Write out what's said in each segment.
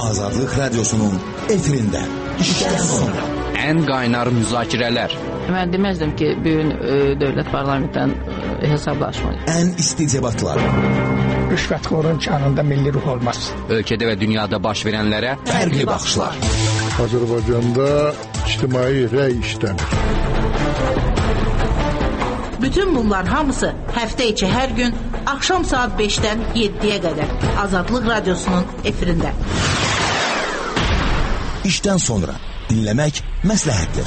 Azadlıq Radyosu'nun efirində. İşdən sonra. Ən qaynar müzakirələr. Mən deməzdim ki, bu gün dövlət parlamentdən hesablaşmayın. Ən isti debatlar. Rüşvətxorun canında milli ruh olmaz. Ölkədə və dünyada baş verənlərə fərqli baxışlar. Azərbaycanda ictimai rəy işləmir. Bütün bunlar hamısı həftə içi hər gün axşam saat 5-dən 7-yə qədər Azadlıq Radyosu'nun efirində. İşdən sonra dinləmək məsləhətdir.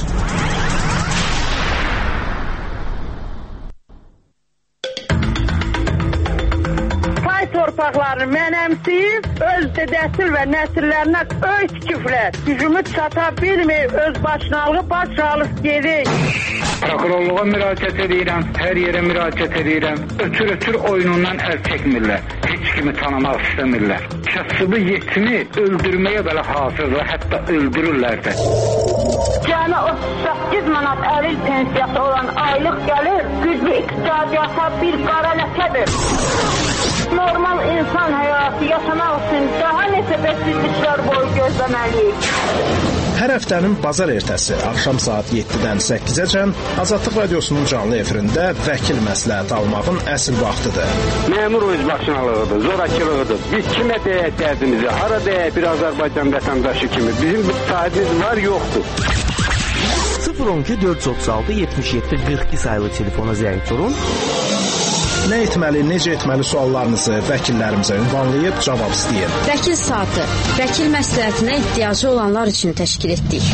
Pay torpaqlarını mənəmsiyib, öz dədəsil və nəsillərinə öy tikiblər. Gücümüz çata bilməyib, öz başınalığı başsağlıq gedik. Prokurorluğa müraciət edirəm, hər yerə müraciət edirəm. Ötür oyunundan əl çəkmirlər. Heç kimi tanımaq istəmirlər. Kasıbı yetini öldürməyə belə hazırlar, hətta öldürürlər də. Cəmi 38 manat əril pensiyası olan aylıq gəlir, güclü iqtisadiyyata bir qara ləkədir. Normal insan həyatı yaşamaq üçün daha neçə bəsizliklər boyu gözləməliyik. Hər həftənin bazar ertəsi axşam saat 7-dən 8-əcən Azadlıq Radyosu'nun canlı efirində vəkil məsləhət almağın əsl vaxtıdır. Məmur özbaşınalığıdır, zorakılığıdır. Biz kimə deyək dərdimizi, hara deyək bir Azərbaycan vətəndaşı kimi. Bizim sahibimiz var, yoxdur. 012 436 77 42 sayılı telefona zəng vurun. Nə etməli, necə etməli suallarınızı vəkillərimizə ünvanlayıb cavab istəyin. Vəkil saatı, vəkil məsləhətinə ehtiyacı olanlar üçün təşkil etdik.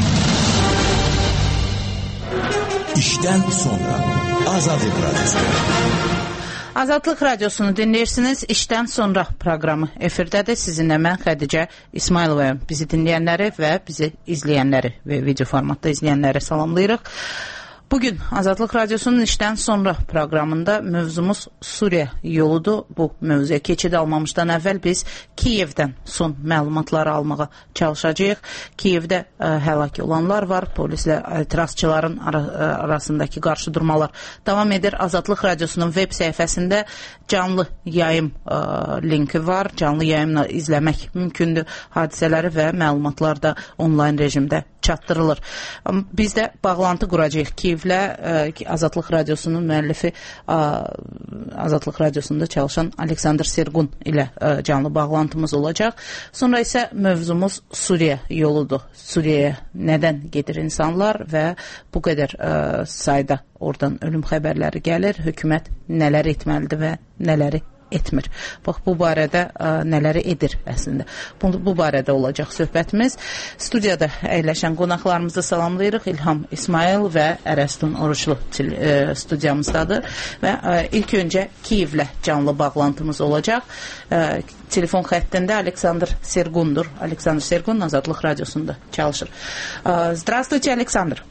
İşdən sonra Azadlıq Radyosu. Azadlıq Radiosunu dinləyirsiniz. İşdən sonra proqramı efirdədir. Sizinlə mən Xədicə İsmayılovayam. Bizi dinləyənləri və bizi izləyənləri və video formatda izləyənləri salamlayırıq. Bugün Azadlıq Radyosu'nun işdən sonra proqramında mövzumuz Suriya yoludur. Bu mövzuya keçid almamışdan əvvəl biz Kiyevdən son məlumatları almağa çalışacağıq. Kiyevdə həlak olanlar var. Polislə etirazçıların arasındakı qarşıdurmalar davam edir. Azadlıq Radyosu'nun web səhifəsində canlı yayım linki var. Canlı yayımla izləmək mümkündür. Hadisələri və məlumatlar da onlayn rejimdə çatdırılır. Biz də bağlantı quracağıq Kiyevlə. Azadlıq Radyosu'nun müəllifi, Azadlıq Radiosunda çalışan Aleksandr Sergun ilə canlı bağlantımız olacaq. Sonra isə mövzumuz Suriya yoludur. Suriyaya nədən gedir insanlar və bu qədər sayda oradan ölüm xəbərləri gəlir. Hökumət nələr etməlidir və nələri etmir. Bax, bu barədə nələri edir əslində. Bu barədə olacaq söhbətimiz. Studiyada əyləşən qonaqlarımızı salamlayırıq. İlham İsmail və Ərəstun Oruçlu studiyamızdadır. Və ilk öncə Kiyevlə canlı bağlantımız olacaq. Telefon xəttində Aleksandr Sergundur. Aleksandr Sergun Azadlıq Radiosunda çalışır. Здравствуйте, Александр.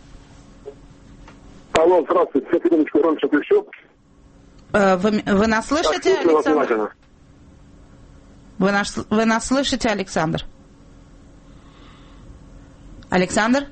Алло, здравствуйте. Секундочку, громче включу. Вы нас слышите, Александр? Вы нас слышите, Александр? Александр?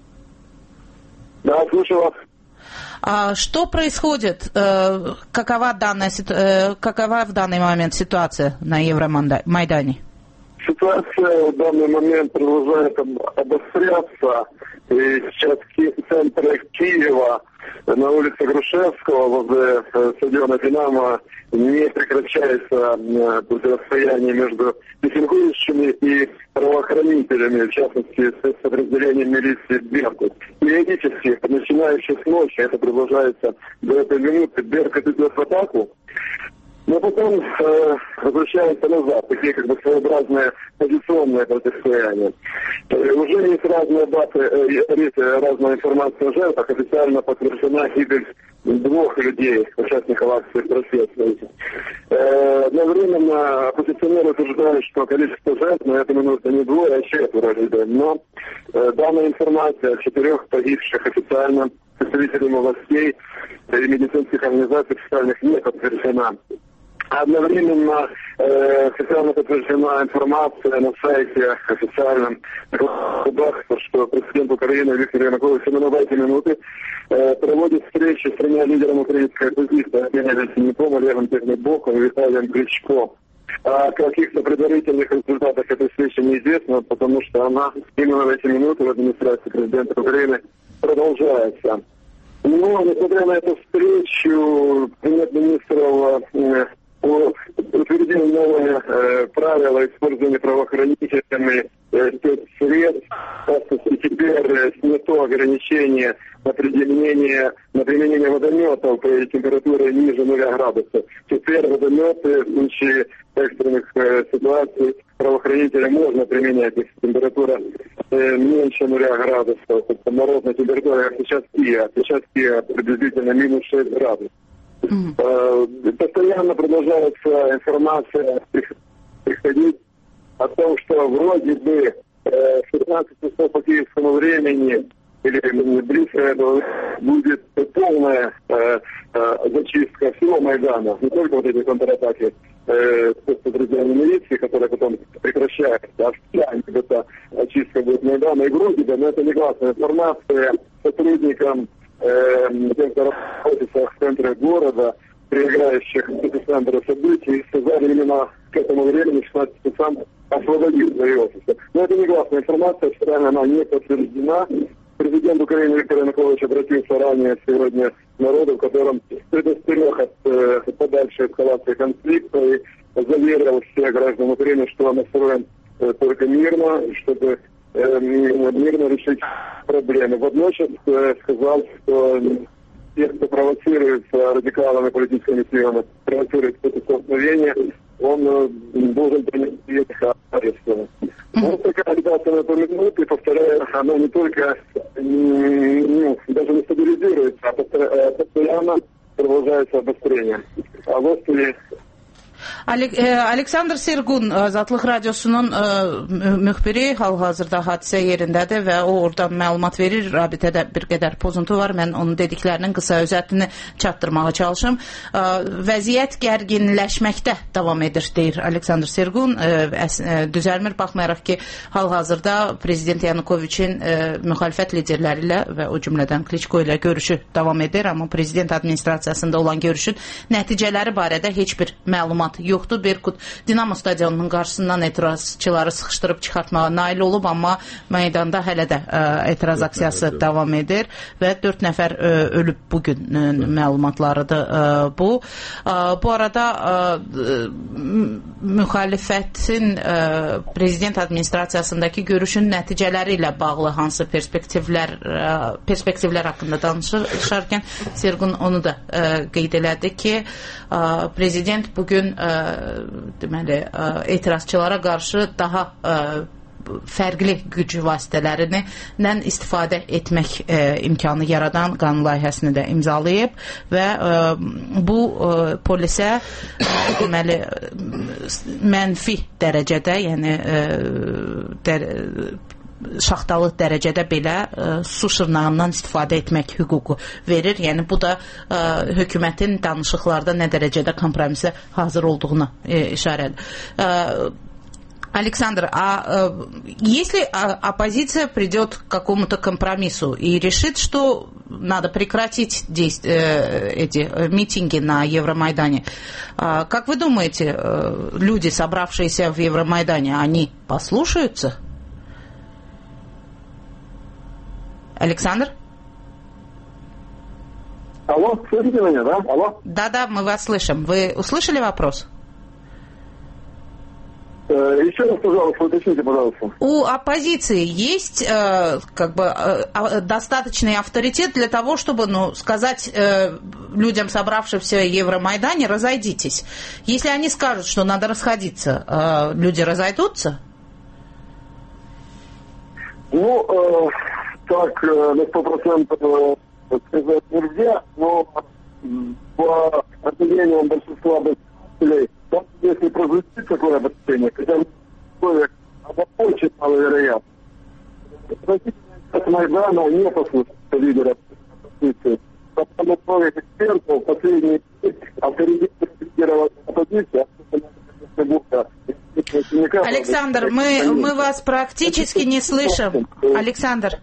Да, слушаю вас. Что происходит? Какова в данный момент ситуация на Евромайдане? Ситуация в данный момент продолжает обостряться. И сейчас в центре Киева, на улице Грушевского, возле стадиона «Динамо», не прекращается противостояние между митингующими и правоохранителями, в частности, спецподразделением милиции «Беркут». Периодически, начиная с ночи, это продолжается до этой минуты, «Беркут» идет в атаку, но потом возвращается назад, такие как бы своеобразные позиционные противостояния. Уже есть разные даты, разная информация о жертвах. Официально подтверждена гибель 2 людей, участников акции протеста. Одновременно оппозиционеры утверждают, что количество жертв на эту минуту не 2, а 4 людей. Но данная информация о 4 погибших официально представителями властей и медицинских организаций официальных не подтверждена. Одновременно официально подтверждена информация на сайте официальном, что президент Украины Виктор Янукович именно в эти минуты проводит встречи с 3 лидерами украинской оппозиции, Евгением Синяком, Олегом Тягнебоком и Виталием Кличко. О каких-то предварительных результатах этой встречи неизвестно, потому что она именно в эти минуты в администрации президента Украины продолжается. Но, несмотря на эту встречу, премьер-министр утвердил новые правила использования правоохранителями спецсредств. Теперь снято ограничение на применение водометов при температуре ниже 0 градусов. Теперь водометы в случае экстренных ситуаций правоохранителям можно применять, если температура меньше 0 градусов. Это морозная температура, как сейчас Киев. Сейчас Киев приблизительно минус 6 градусов. Постоянно продолжается информация приходить о том, что вроде бы в 16 часов по киевскому времени или близко этого будет полная зачистка всего Майдана, не только вот эти контратаки спецподразделений милиции, которые потом прекращаются, а вся эта очистка будет Майдана и Грузии, но это не гласная информация сотрудникам тем, кто находится в центре города, приезжающих в эпицентр событий, сказали именно к этому времени 16 часам освободить свои офисы. Но это негласная информация, официально она не подтверждена. Президент Украины Виктор Янукович обратился ранее сегодня к народу, в котором предостерег от подальшей эскалации конфликта и заверил всех граждан Украины, что он настроен только мирно, чтобы мирно решить проблемы. Водночас сказал, что те, кто провоцируется радикалами, политическими силами, провоцирует какое-то столкновение, он должен принести их арестовать. Вот такая агитация на эту минуту, и повторяю, она не только даже не стабилизируется, а постоянно продолжается обострение. А вот и Aleksandr Sergun Azadlıq Radiosunun müxbiri hal-hazırda hadisə yerindədir və o oradan məlumat verir. Rabitədə bir qədər pozuntu var. Mən onun dediklərinin qısa özətini çatdırmağa çalışım. Vəziyyət gərginləşməkdə davam edir, deyir Aleksandr Sergun. Düzəlmir, baxmayaraq ki, hal-hazırda Prezident Yanukoviçin müxalifət liderləri ilə və o cümlədən Kliçko ilə görüşü davam edir. Amma Prezident administrasiyasında olan görüşün nəticələri barədə heç bir məlumat yoxdur. Berkut Dinamo stadionunun qarşısından etirazçıları sıxışdırıb çıxartmağa nail olub, amma meydanda hələ də etiraz aksiyası davam edir və 4 nəfər ölüb bugün məlumatlarıdır bu. Bu arada müxalifətin prezident administrasiyasındakı görüşün nəticələri ilə bağlı hansı perspektivlər haqqında danışarkən Sergun onu da qeyd elədi ki, prezident bugün deməli etirazçılara qarşı daha fərqli güc vasitələrindən istifadə etmək imkanı yaradan qanun layihəsini də imzalayıb və bu polisə deməli mənfi dərəcədə, yəni şaxtalı dərəcədə belə su şırnağından istifadə etmək hüququ verir. Yəni bu da hökumətin danışıqlarda nə dərəcədə kompromisə hazır olduğuna işarədir. Александр, а если оппозиция придет к какому-то компромиссу и решит, что надо прекратить эти митинги на Евромайдане, как вы думаете, люди, собравшиеся в Евромайдане, они послушаются? Александр? Алло, слышите меня, да? Алло? Да, мы вас слышим. Вы услышали вопрос? Еще раз, пожалуйста, уточните, пожалуйста. У оппозиции есть достаточный авторитет для того, чтобы сказать людям, собравшимся в Евромайдане, разойдитесь. Если они скажут, что надо расходиться, люди разойдутся? Так, на 100% сказать нельзя, но по определениям большинства обывателей, если прозвучит такое обобщение, хотя в условиях очень маловероятно. От Майдана не послушается лидера оппозиции. Потому что условиях экспертов последний авторитет лидера оппозиции, Александр, мы вас практически не слышим. Александр,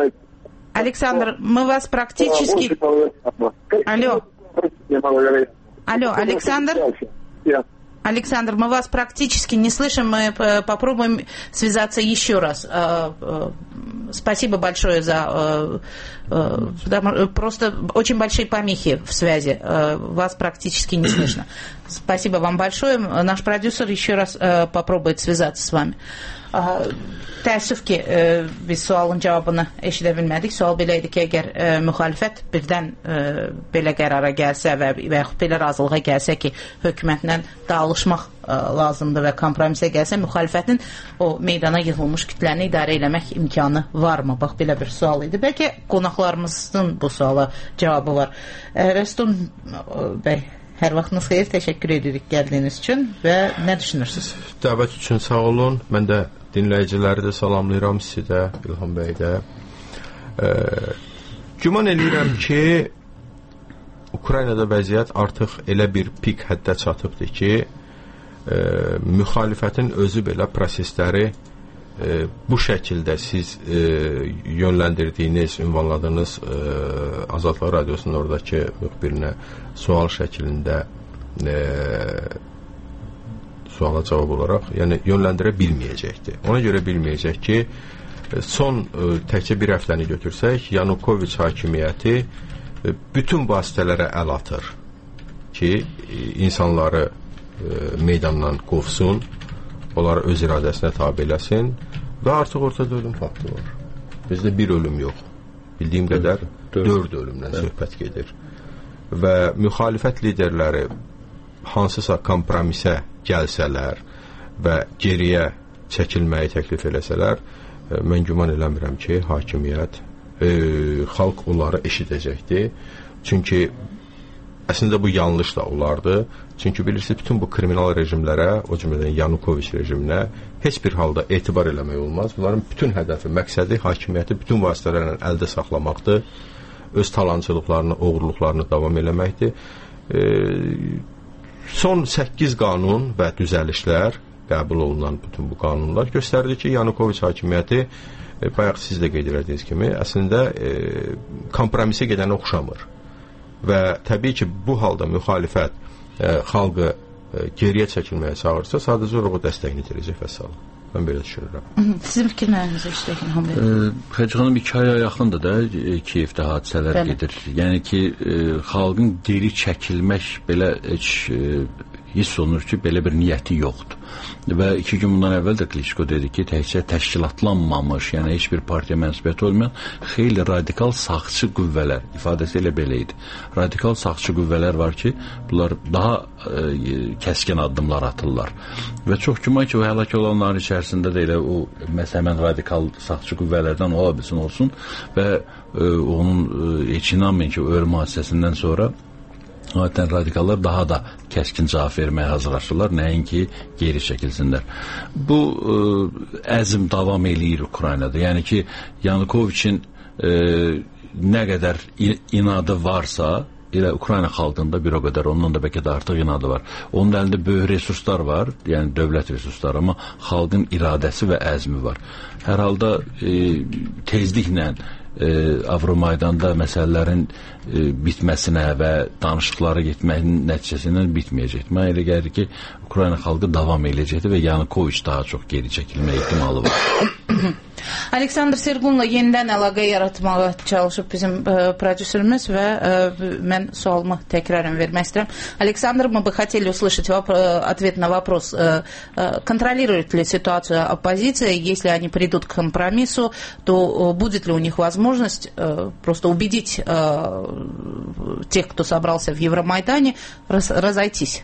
мы вас практически... Алло, Александр? Александр, мы вас практически не слышим, мы попробуем связаться еще раз. Спасибо большое за... Просто очень большие помехи в связи, вас практически не слышно. Спасибо вам большое. Наш продюсер еще раз попробует связаться с вами. Təəssüf ki, biz sualın cavabını eşidə bilmədik. Sual belə idi ki, əgər müxalifət birdən belə qərara gəlsə və yaxud belə razılığa gəlsə ki, hökumətlə dağılışmaq lazımdır və kompromisə gəlsə, müxalifətin o meydana yığılmış kütləni idarə eləmək imkanı varmı? Bax, belə bir sual idi. Bəlkə qonaqlarımızın bu suala cavabı var. Rəstum bəy, hər vaxtınız xeyir, təşəkkür edirik gəldiyiniz üçün və nə düşünürsünüz? Dəvət üçün sağ olun. Mən də dinləyiciləri də salamlayıram, sizi də, İlham bəy də. Güman edirəm ki, Ukraynada vəziyyət artıq elə bir pik həddə çatıbdır ki, müxalifətin özü belə prosesləri bu şəkildə siz yönləndirdiyiniz, ünvanladığınız Azadlıq Radiosunun oradakı müxbirinə sual şəklində suala cavab olaraq, yəni yönləndirə bilməyəcəkdir. Ona görə bilməyəcək ki, son təkcə bir həftəni götürsək, Yanukoviç hakimiyyəti bütün vasitələrə əl atır ki, insanları meydandan qovsun, onları öz iradəsinə tabi eləsin və artıq ortada ölüm faktı var. Bizdə bir ölüm yox. Bildiyim qədər 4 ölümdən söhbət gedir. Və müxalifət liderləri hansısa kompromisə gəlsələr və geriyə çəkilməyi təklif eləsələr, mən güman eləmirəm ki, hakimiyyət, xalq onları eşidəcəkdir. Çünki əslində bu yanlış da olardı. Çünki bilirsiniz, bütün bu kriminal rejimlərə, o cümlədən Yanukoviç rejiminə heç bir halda etibar eləmək olmaz. Bunların bütün hədəfi, məqsədi hakimiyyəti bütün vasitələrlə əldə saxlamaqdır. Öz talancılıqlarını, oğurluqlarını davam eləməkdir. Son 8 qanun və düzəlişlər, qəbul olunan bütün bu qanunlar göstərdi ki, Yanukoviç hakimiyyəti, bayaq siz də qeyd etdiyiniz kimi, əslində kompromisə gedənə oxşamır. Və təbii ki, bu halda müxalifət xalqı geriyə çəkilməyə çağırsa, sadəcə olaraq o dəstəyini itirəcək və sağ olun. Mən belə düşünürəm. Sizin fikirlərinizi işləyək. Xəcəxanım 2 aya yaxındır da Kiyevdə hadisələr gedir. Yəni ki, xalqın geri çəkilmək belə heç hiss olunur ki, belə bir niyyəti yoxdur. Və 2 gün bundan əvvəl də Klitschko dedi ki, təkcə təşkilatlanmamış, yəni heç bir partiya mənsubiyyəti olmayan xeyli radikal sağçı qüvvələr, ifadəsi elə belə idi. Radikal sağçı qüvvələr var ki, bunlar daha kəskin addımlar atırlar. Və çox güman ki, o həlak olanların içərisində də elə o məsələn radikal sağçı qüvvələrdən ola bilsin olsun və onun heç inanmayın ki, ölüm hadisəsindən sonra adətən radikallar daha da kəskin cavab verməyə hazırlaşırlar, nəinki geri çəkilsinlər. Bu əzm davam eləyir Ukraynada. Yəni ki, Yanukoviçin nə qədər inadı varsa, elə Ukrayna xalqında bir o qədər, ondan da bəlkə də artıq inadı var. Onun əlində böyük resurslar var, yəni dövlət resursları, amma xalqın iradəsi və əzmi var. Hər halda tezliklə Avromaydanda məsələlərin bitməsinə və danışıqlara getməyin nəticəsindən bitməyəcək. Mən elə gəlir ki, Ukrayna xalqı davam edəcəkdir və Yanukoviç daha çox geri çəkilmə ehtimalı var. Aleksandr Sergun'la yenidən əlaqə yaratmağa çalışıb bizim prodüserimiz və mən sualımı təkrarən vermək istəyirəm. Александр, мы бы хотели услышать ответ на вопрос, контролирует ли ситуацию оппозиция, если они придут к компромиссу, то будет ли у них возможность просто убедить тех, кто собрался в Евромайдане, разойтись?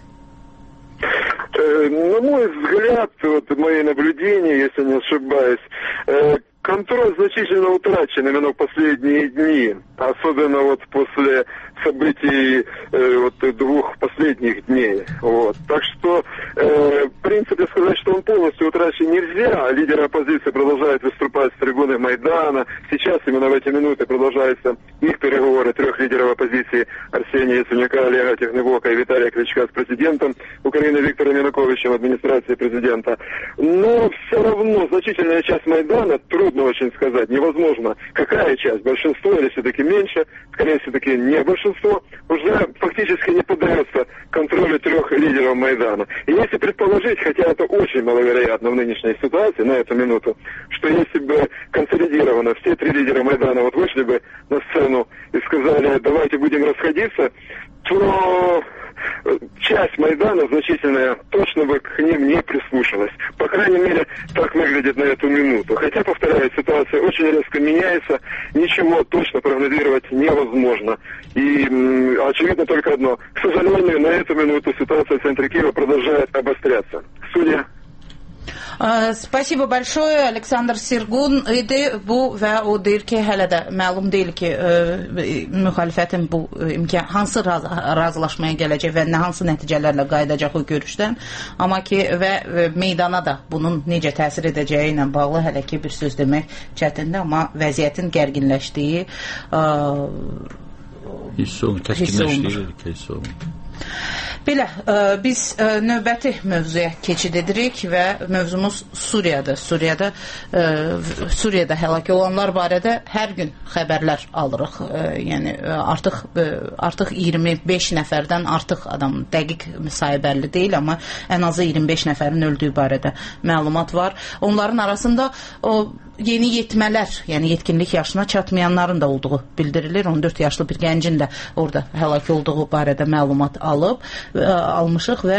На мой взгляд, вот мои наблюдения, если не ошибаюсь, контроль значительно утрачен именно в последние дни, особенно вот после событий вот 2 последних дней. Вот. Так что, в принципе, сказать, что он полностью утрачен нельзя. Лидеры оппозиции продолжают выступать с трибуны Майдана. Сейчас, именно в эти минуты, продолжаются их переговоры 3 лидеров оппозиции: Арсения Яценюка, Олега Техноблока и Виталия Кличка с президентом Украины Виктором Януковичем, администрацией президента. Но все равно значительная часть Майдана, трудно очень сказать, невозможно, какая часть, большинство или все-таки меньше, скорее все-таки не большинство, большинство уже фактически не поддается контролю 3 лидеров Майдана. И если предположить, хотя это очень маловероятно в нынешней ситуации, на эту минуту, что если бы консолидированно все 3 лидера Майдана вот вышли бы на сцену и сказали, давайте будем расходиться, то часть Майдана значительная точно бы к ним не прислушалась. По крайней мере, так выглядит на эту минуту. Хотя, повторяю, ситуация очень резко меняется, ничего точно прогнозировать невозможно. И очевидно только одно. К сожалению, на эту минуту ситуация в центре Киева продолжает обостряться. Судя. Spasibo большое, Aleksandr Sirgun idi bu və o deyir ki, hələ də məlum deyil ki, müxalifətin bu hansı razılaşmaya gələcək və hansı nəticələrlə qayıdacaq o görüşdən, amma ki və meydana da bunun necə təsir edəcəyi ilə bağlı hələ ki bir söz demək çətindir, amma vəziyyətin gərginləşdiyi hiss olunur. Belə, biz növbəti mövzuya keçid edirik və mövzumuz Suriyadır. Suriyada həlak olanlar barədə hər gün xəbərlər alırıq. Yəni artıq 25 nəfərdən artıq adam, dəqiq sayı bəlli deyil, amma ən azı 25 nəfərin öldüyü barədə məlumat var. Onların arasında o yeni yetmələr, yəni yetkinlik yaşına çatmayanların da olduğu bildirilir. 14 yaşlı bir gəncin də orada həlak olduğu barədə məlumat almışıq və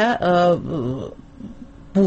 bu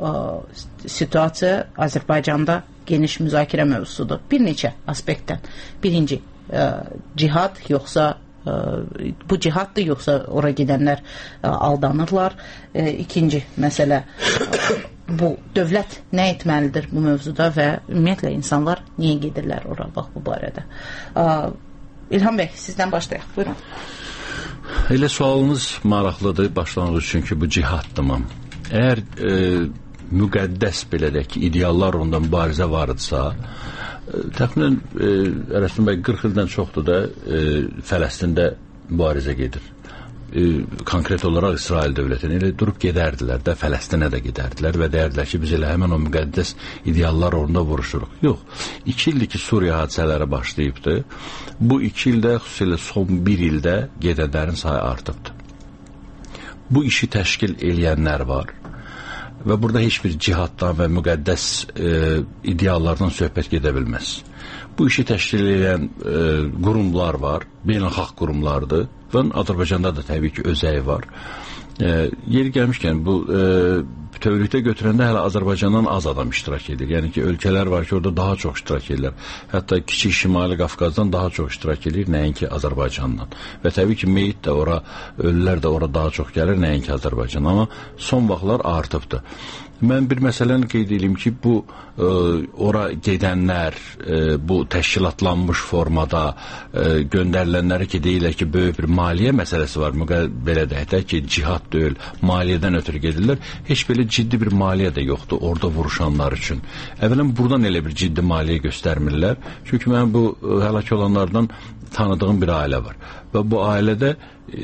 situasiya Azərbaycanda geniş müzakirə mövzusudur. Bir neçə aspektdən. Birinci, cihad yoxsa bu cihaddır, yoxsa ora gedənlər aldanırlar. İkinci məsələ, bu dövlət nə etməlidir bu mövzuda və ümumiyyətlə insanlar niyə gedirlər ora, bax bu barədə. İlham bəy, sizdən başlayaq. Buyurun. Elə sualınız maraqlıdır başlanğıc üçün ki, bu cihaddırmı? Əgər müqəddəs belə deyək ki, ideallar onda mübarizə varıdsa, təxminən Rəsul bəy 40 ildən çoxdur da Fələstində mübarizə gedir. Konkret olaraq İsrail dövlətini elə durub gedərdilər də, Fələstinə də gedərdilər və deyərdilər ki, biz elə həmən o müqəddəs ideallar orada vuruşuruq. Yox, 2 ildir ki, Suriya hadisələri başlayıbdır. Bu 2 ildə, xüsusilə son 1 ildə gedənlərin sayı artıbdır. Bu işi təşkil eləyənlər var və burada heç bir cihaddan və müqəddəs ideallardan söhbət gedə bilməz. Bu işi təşkil edən qurumlar var, beynəlxalq qurumlardır və Azərbaycanda da təbii ki, özəyi var. Yeri gəlmişkən, bu bütövlükdə götürəndə hələ Azərbaycandan az adam iştirak edir. Yəni ki, ölkələr var ki, orada daha çox iştirak edirlər. Hətta kiçik Şimali Qafqazdan daha çox iştirak edir, nəinki Azərbaycandan. Və təbii ki, meyit də ora, ölülər də ora daha çox gəlir, nəinki Azərbaycan. Amma son vaxtlar artıbdır. Mən bir məsələni qeyd edeyim ki, bu ora gedənlər, bu təşkilatlanmış formada göndərilənləri ki, deyirlər ki, böyük bir maliyyə məsələsi var, belə deyək də ki, cihad deyil, maliyyədən ötürü gedirlər. Heç belə ciddi bir maliyyə də yoxdur orada vuruşanlar üçün. Əvvələn buradan elə bir ciddi maliyyə göstərmirlər. Çünki mən bu həlak olanlardan tanıdığım bir ailə var. Və bu ailədə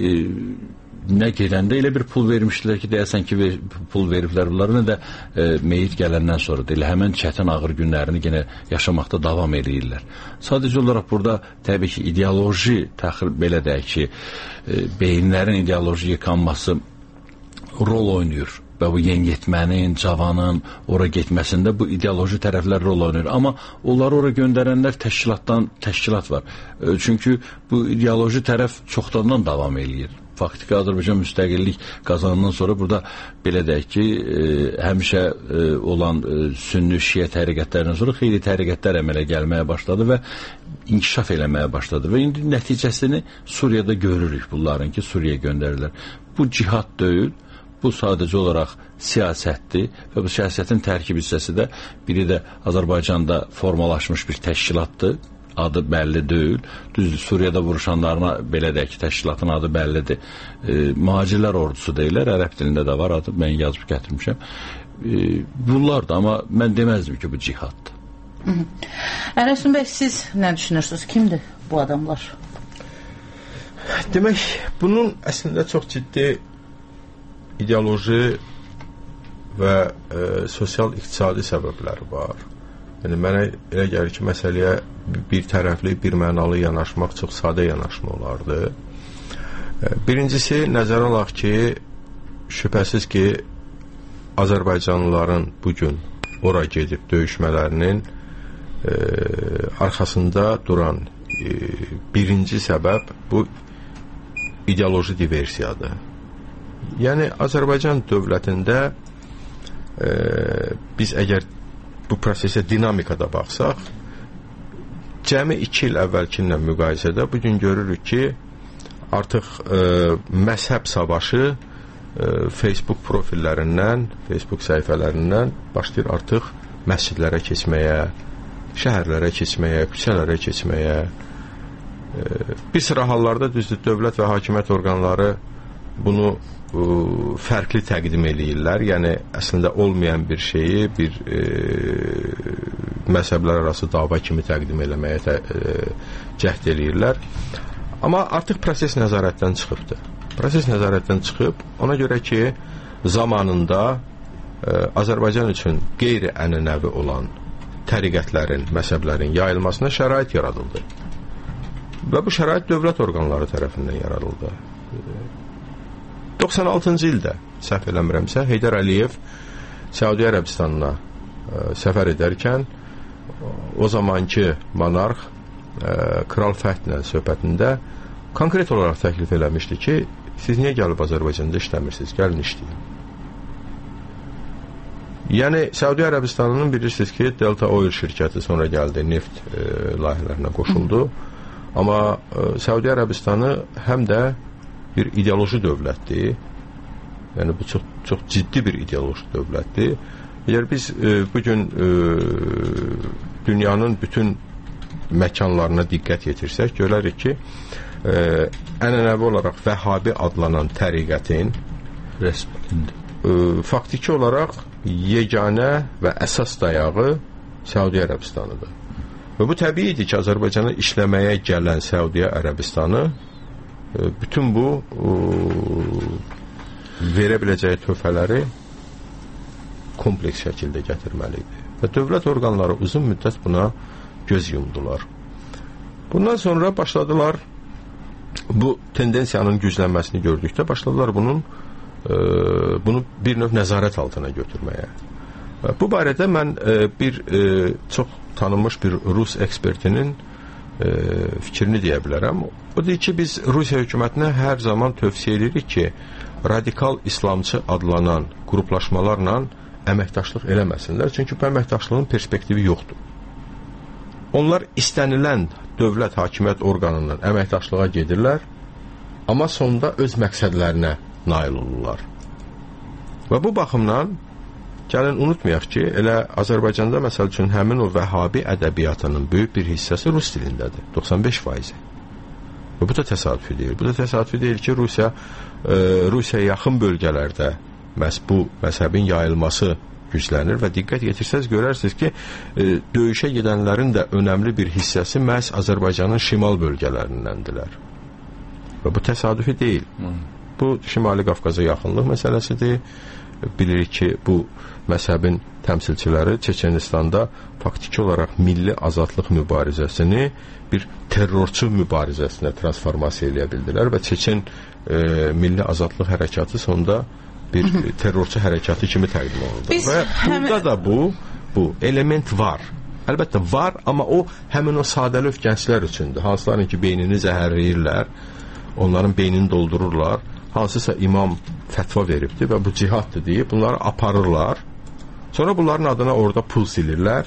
nə gedəndə elə bir pul vermişdilər ki, deyəsən ki, pul veriblər bunları, nə də meyit gələndən sonra deyil, həmən çətin ağır günlərini yenə yaşamaqda davam edirlər. Sadəcə olaraq burada təbii ki, ideoloji, belə deyək ki, beyinlərin ideoloji yıkanması rol oynayır və bu yeniyetmənin, cavanın ora getməsində bu ideoloji tərəflər rol oynayır. Amma onları ora göndərənlər təşkilat var. Çünki bu ideoloji tərəf çoxdandan davam edir. Faktiki Azərbaycan müstəqillik qazanından sonra burada belə deyək ki, həmişə olan sünni şiə təriqətlərindən sonra xeyli təriqətlər əmələ gəlməyə başladı və inkişaf eləməyə başladı. Və indi nəticəsini Suriyada görürük bunların ki, Suriyaya göndərirlər. Bu cihad deyil, bu sadəcə olaraq siyasətdir və bu siyasətin tərkib hissəsi də biri də Azərbaycanda formalaşmış bir təşkilatdır. Adı bəlli deyil. Düzdür, Suriyada vuruşanlarına belə deyək ki, təşkilatın adı bəllidir. Mühacirlər ordusu deyirlər, ərəb dilində də var adı, mən yazıb gətirmişəm. Bunlar da, amma mən deməzdim ki, bu cihaddır. Rəsul bəy, siz nə düşünürsünüz? Kimdir bu adamlar? Demək, bunun əslində çox ciddi ideoloji və sosial-iqtisadi səbəbləri var. Yəni, mənə elə gəlir ki, məsələyə bir tərəfli, bir mənalı yanaşmaq çox sadə yanaşma olardı. Birincisi, nəzərə alaq ki, şübhəsiz ki, Azərbaycanlıların bugün ora gedib döyüşmələrinin arxasında duran birinci səbəb bu ideoloji diversiyadır. Yəni, Azərbaycan dövlətində biz əgər bu prosesə dinamikada baxsaq, cəmi 2 il əvvəlkinlə müqayisədə bugün görürük ki, artıq məzhəb savaşı Facebook profillərindən, Facebook səhifələrindən başlayır artıq məscidlərə keçməyə, şəhərlərə keçməyə, küçələrə keçməyə. Bir sıra hallarda düzdür, dövlət və hakimiyyət orqanları bunu fərqli təqdim eləyirlər. Yəni, əslində olmayan bir şeyi bir məzhəblər arası dava kimi təqdim eləməyə cəhd eləyirlər. Amma artıq proses nəzarətdən çıxıbdır. Proses nəzarətdən çıxıb, ona görə ki, zamanında Azərbaycan üçün qeyri-ənənəvi olan təriqətlərin, məzhəblərin yayılmasına şərait yaradıldı. Və bu şərait dövlət orqanları tərəfindən yaradıldı. 96-cı ildə, səhv eləmirəmsə, Heydər Əliyev Səudiyyə Ərəbistanına səfər edərkən o zamanki monarx Kral Fəhdlə söhbətində konkret olaraq təklif eləmişdi ki, siz niyə gəlib Azərbaycanda işləmirsiniz, gəlin işləyin. Yəni, Səudiyyə Ərəbistanının bilirsiniz ki, Delta Oil şirkəti sonra gəldi, neft layihələrinə qoşuldu. Amma Səudiyyə Ərəbistanı həm də bir ideoloji dövlətdir. Yəni, bu çox ciddi bir ideoloji dövlətdir. Əgər biz bugün dünyanın bütün məkanlarına diqqət yetirsək, görərik ki, ənənəvi olaraq Vəhhabi adlanan təriqətin faktiki olaraq yeganə və əsas dayağı Səudiyyə Ərəbistanıdır. Və bu təbii idi ki, Azərbaycana işləməyə gələn Səudiyyə Ərəbistanı bütün bu verə biləcəyi töhfələri kompleks şəkildə gətirməlidir. Və dövlət orqanları uzun müddət buna göz yumdular. Bundan sonra başladılar, bu tendensiyanın güclənməsini gördükdə başladılar bunu bir növ nəzarət altına götürməyə. Bu barədə mən çox tanınmış bir Rus ekspertinin fikrini deyə bilərəm. O deyir ki, biz Rusiya hökumətinə hər zaman tövsiyə edirik ki, radikal İslamçı adlanan qruplaşmalarla əməkdaşlıq eləməsinlər, çünki bu əməkdaşlığın perspektivi yoxdur. Onlar istənilən dövlət hakimiyyət orqanından əməkdaşlığa gedirlər, amma sonda öz məqsədlərinə nail olurlar. Və bu baxımdan gəlin unutmayaq ki, elə Azərbaycanda məsəl üçün həmin o Vəhhabi ədəbiyyatının böyük bir hissəsi rus dilindədir, 95%. Və bu da təsadüfi deyil. Bu da təsadüfi deyil ki, Rusiya yaxın bölgələrdə məhz bu məzhəbin yayılması güclənir və diqqət yetirsəz görərsiniz ki, döyüşə gedənlərin də önəmli bir hissəsi məhz Azərbaycanın şimal bölgələrindəndirlər. Və bu təsadüfi deyil. Bu, Şimali Qafqaza yaxınlıq məsələsidir. Bilirik ki, bu məzhəbin təmsilçiləri Çeçenistanda faktiki olaraq milli azadlıq mübarizəsini bir terrorçu mübarizəsinə transformasiya eləyə bildilər və Çeçen milli azadlıq hərəkatı sonda bir terrorçu hərəkatı kimi təqdim olundu. Və burada da bu element var. Əlbəttə var, amma o həmin o sadəlöv gənclər üçündür. Hansıların ki, beynini zəhərləyirlər, onların beynini doldururlar, hansısa imam fətva veribdir və bu cihaddır deyib, bunları aparırlar. Sonra bunların adına orada pul silirlər.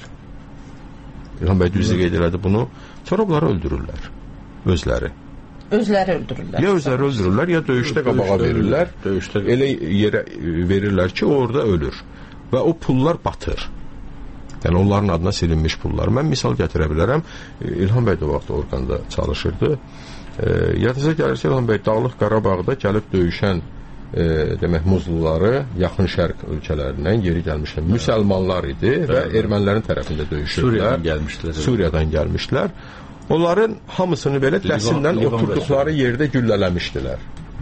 İlham bəy düzü qeyd elədi bunu. Sonra bunları öldürürlər. Özləri. Özləri öldürürlər. Ya özləri öldürürlər, ya döyüşdə qabağa verirlər. Elə yerə verirlər ki, orada ölür. Və o pullar batır. Yəni, onların adına silinmiş pullar. Mən misal gətirə bilərəm. İlham bəy də vaxt orqanda çalışırdı. Yadınıza gəlirsə, İlham bəy Dağlıq Qarabağda gəlib döyüşən demək, muzluları yaxın şərq ölkələrindən geri gəlmişlər. Müsəlmanlar idi və ermənilərin tərəfində döyüşürdülər. Suriyadan gəlmişlər. Onların hamısını belə dəsindən oturduqları yerdə güllələmişdilər.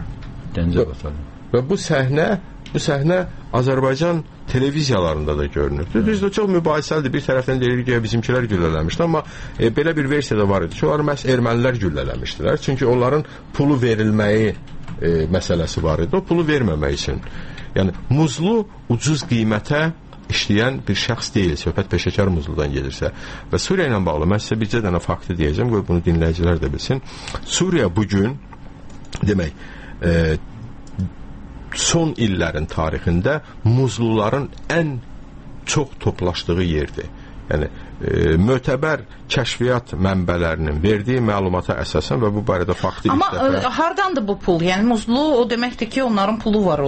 Və bu səhnə Azərbaycan televiziyalarında da görünürdü. Düzdür, çox mübahisəlidir. Bir tərəfdən deyilir ki, bizimkilər güllələmişdi, amma belə bir versiya da var idi ki, onları məhz ermənilər güllələmişdilər. Çünki onların pulu verilməyi məsələsi var idi. O pulu verməmək üçün. Yəni muzlu ucuz qiymətə işləyən bir şəxs deyil, söhbət peşəkar muzludan gedirsə. Və Suriya ilə bağlı mən sizə bircə dənə faktı deyəcəm, qoy bunu dinləyicilər də bilsin. Suriya bugün demək son illərin tarixində muzluların ən çox toplaşdığı yerdir. Yəni mötəbər kəşfiyyat mənbələrinin verdiyi məlumata əsasən və bu barədə faktı Amma hardandır bu pul? Yəni muzlu o deməkdir ki, onların pulu var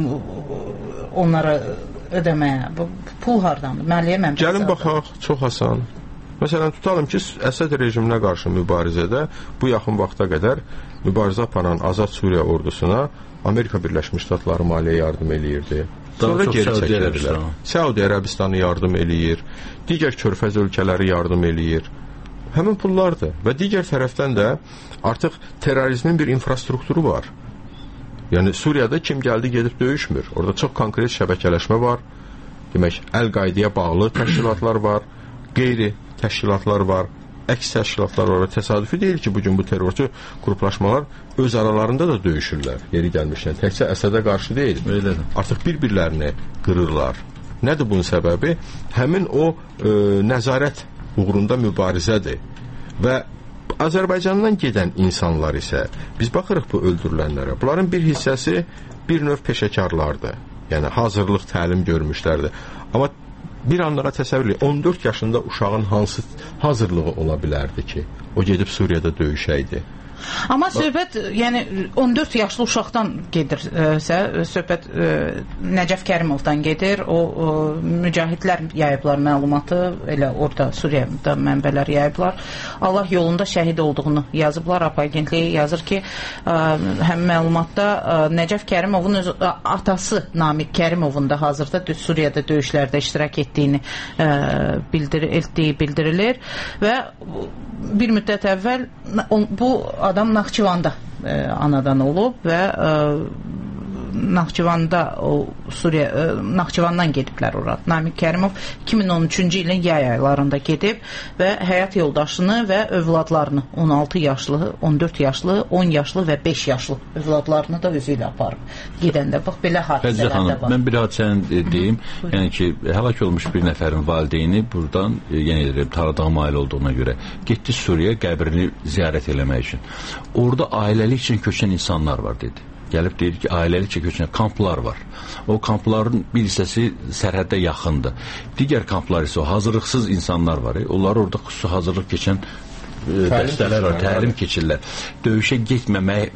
onlara ödəməyə. Bu pul hardandır? Məliyyə mənbəsi. Gəlin baxaq, çox asan. Məsələn, tutalım ki, Əsəd rejiminə qarşı mübarizədə bu yaxın vaxta qədər mübarizə aparan Azad Suriya ordusuna Amerika Birləşmiş Ştatları maliyyə yardım eləyirdi. Sonra geri çəkilirlər. Səudi Ərəbistanı yardım eləyir, digər körfəz ölkələri yardım eləyir. Həmin pullardır. Və digər tərəfdən də artıq terrorizmin bir infrastrukturu var. Yəni Suriyada kim gəldi gedib döyüşmür. Orada çox konkret şəbəkələşmə var. Demək, Əl-Qaidəyə bağlı təşkilatlar var, qeyri təşkilatlar var, əks təşkilatlar var. Təsadüfi deyil ki, bugün bu terrorçu qruplaşmalar öz aralarında da döyüşürlər. Yeri gəlmişlər. Təkcə Əsədə qarşı deyil. Öylədir. Artıq bir-birlərini qırırlar. Nədir bunun səbəbi? Həmin o nəzarət uğrunda mübarizədir. Və Azərbaycandan gedən insanlar isə biz baxırıq bu öldürülənlərə. Bunların bir hissəsi bir növ peşəkarlardır. Yəni hazırlıq təlim görmüşlərdir. Amma bir anlığa təsəvvür edin, 14 yaşında uşağın hansı hazırlığı ola bilərdi ki, o gedib Suriyada döyüşəydi? Amma söhbət, yəni 14 yaşlı uşaqdan gedirsə, söhbət Nəcəf Kərimovdan gedir. O mücahidlər yayıblar məlumatı, elə orada Suriyada mənbələr yayıblar. Allah yolunda şəhid olduğunu yazıblar. APA agentliyi yazır ki, həm məlumatda Nəcəf Kərimovun öz atası Namiq Kərimovun da hazırda Suriyada döyüşlərdə iştirak etdiyini bildirilir və bir müddət əvvəl bu adam Naxçıvanda anadan olub və Naxçıvanda Naxçıvandan gediblər ora. Namiq Kərimov 2013-cü ilin yay aylarında gedib və həyat yoldaşını və övladlarını 16 yaşlı, 14 yaşlı, 10 yaşlı və 5 yaşlı övladlarını da özü ilə aparıb. Gedəndə bax belə hadisələr də var. Mən bir hadisəni deyim. Yəni ki, həlak olmuş bir nəfərin valideyni buradan, yenə deyirəm, Taradağ mail olduğuna görə getdi Suriya qəbrini ziyarət eləmək üçün. Orada ailəlik üçün köçən insanlar var dedi. Gəlib deyir ki, ailəli köçən kamplar var. O kampların bir hissəsi sərhəddə yaxındır. Digər kamplar isə o hazırlıqsız insanlar var. Onlar orada xüsusi hazırlıq keçən dəstələr var, təlim keçirlər. Döyüşə getməmək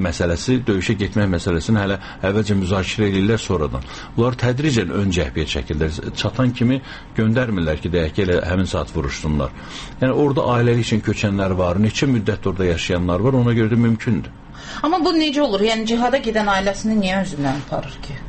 məsələsini hələ əvvəlcə müzakirə edirlər sonradan. Onlar tədricən ön cəhbiyə çəkirlər. Çatan kimi göndərmirlər ki, deyək ki, elə həmin saat vuruşsunlar. Yəni orada ailəli üçün köçənlər var, neçə müddət orada yaşayanlar var, ona görə də mümkündür. Amma bu necə olur? Yəni cihada gedən ailəsini niyə özündən aparır ki?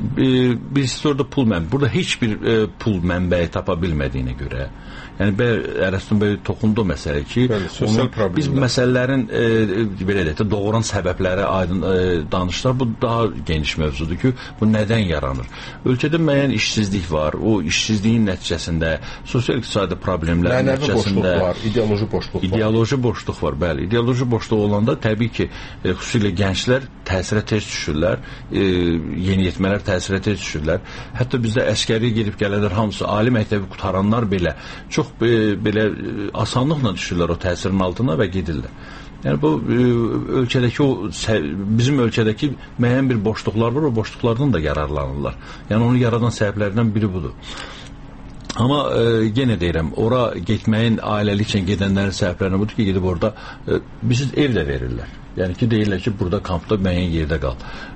Birisi orada pul mənbəyi. Burada heç bir pul mənbəyi tapa bilmədiyinə görə. Yəni Ərəstun bəy toxundu məsələ ki, biz məsələlərin belə deyək də doğuran səbəbləri aydın danışlar. Bu daha geniş mövzudur ki, bu nədən yaranır? Ölkədə müəyyən işsizlik var. O işsizliyin nəticəsində sosial-iqtisadi problemlər nəticəsində ideoloji boşluq var. Bəli, ideoloji boşluq olanda təbii ki, xüsusilə gənclər təsirə tez düşürlər, yeniyetmələr təsirə tez düşürlər. Hətta bizdə əskəri gedib gələnlər hamısı ali məktəbi qutaranlar belə çox belə asanlıqla düşürlər o təsirin altına və gedirlər. Yəni bu ölkədəki bizim ölkədəki müəyyən bir boşluqlar var, o boşluqlardan da yararlanırlar. Yəni onu yaradan səbəblərdən biri budur. Amma yenə deyirəm, ora getməyin ailəlik üçün gedənlərin səbəblərinə budur ki, gedib orada bizi ev də verirlər. Yəni ki, deyirlər ki, burada kampda müəyyən yerdə qal.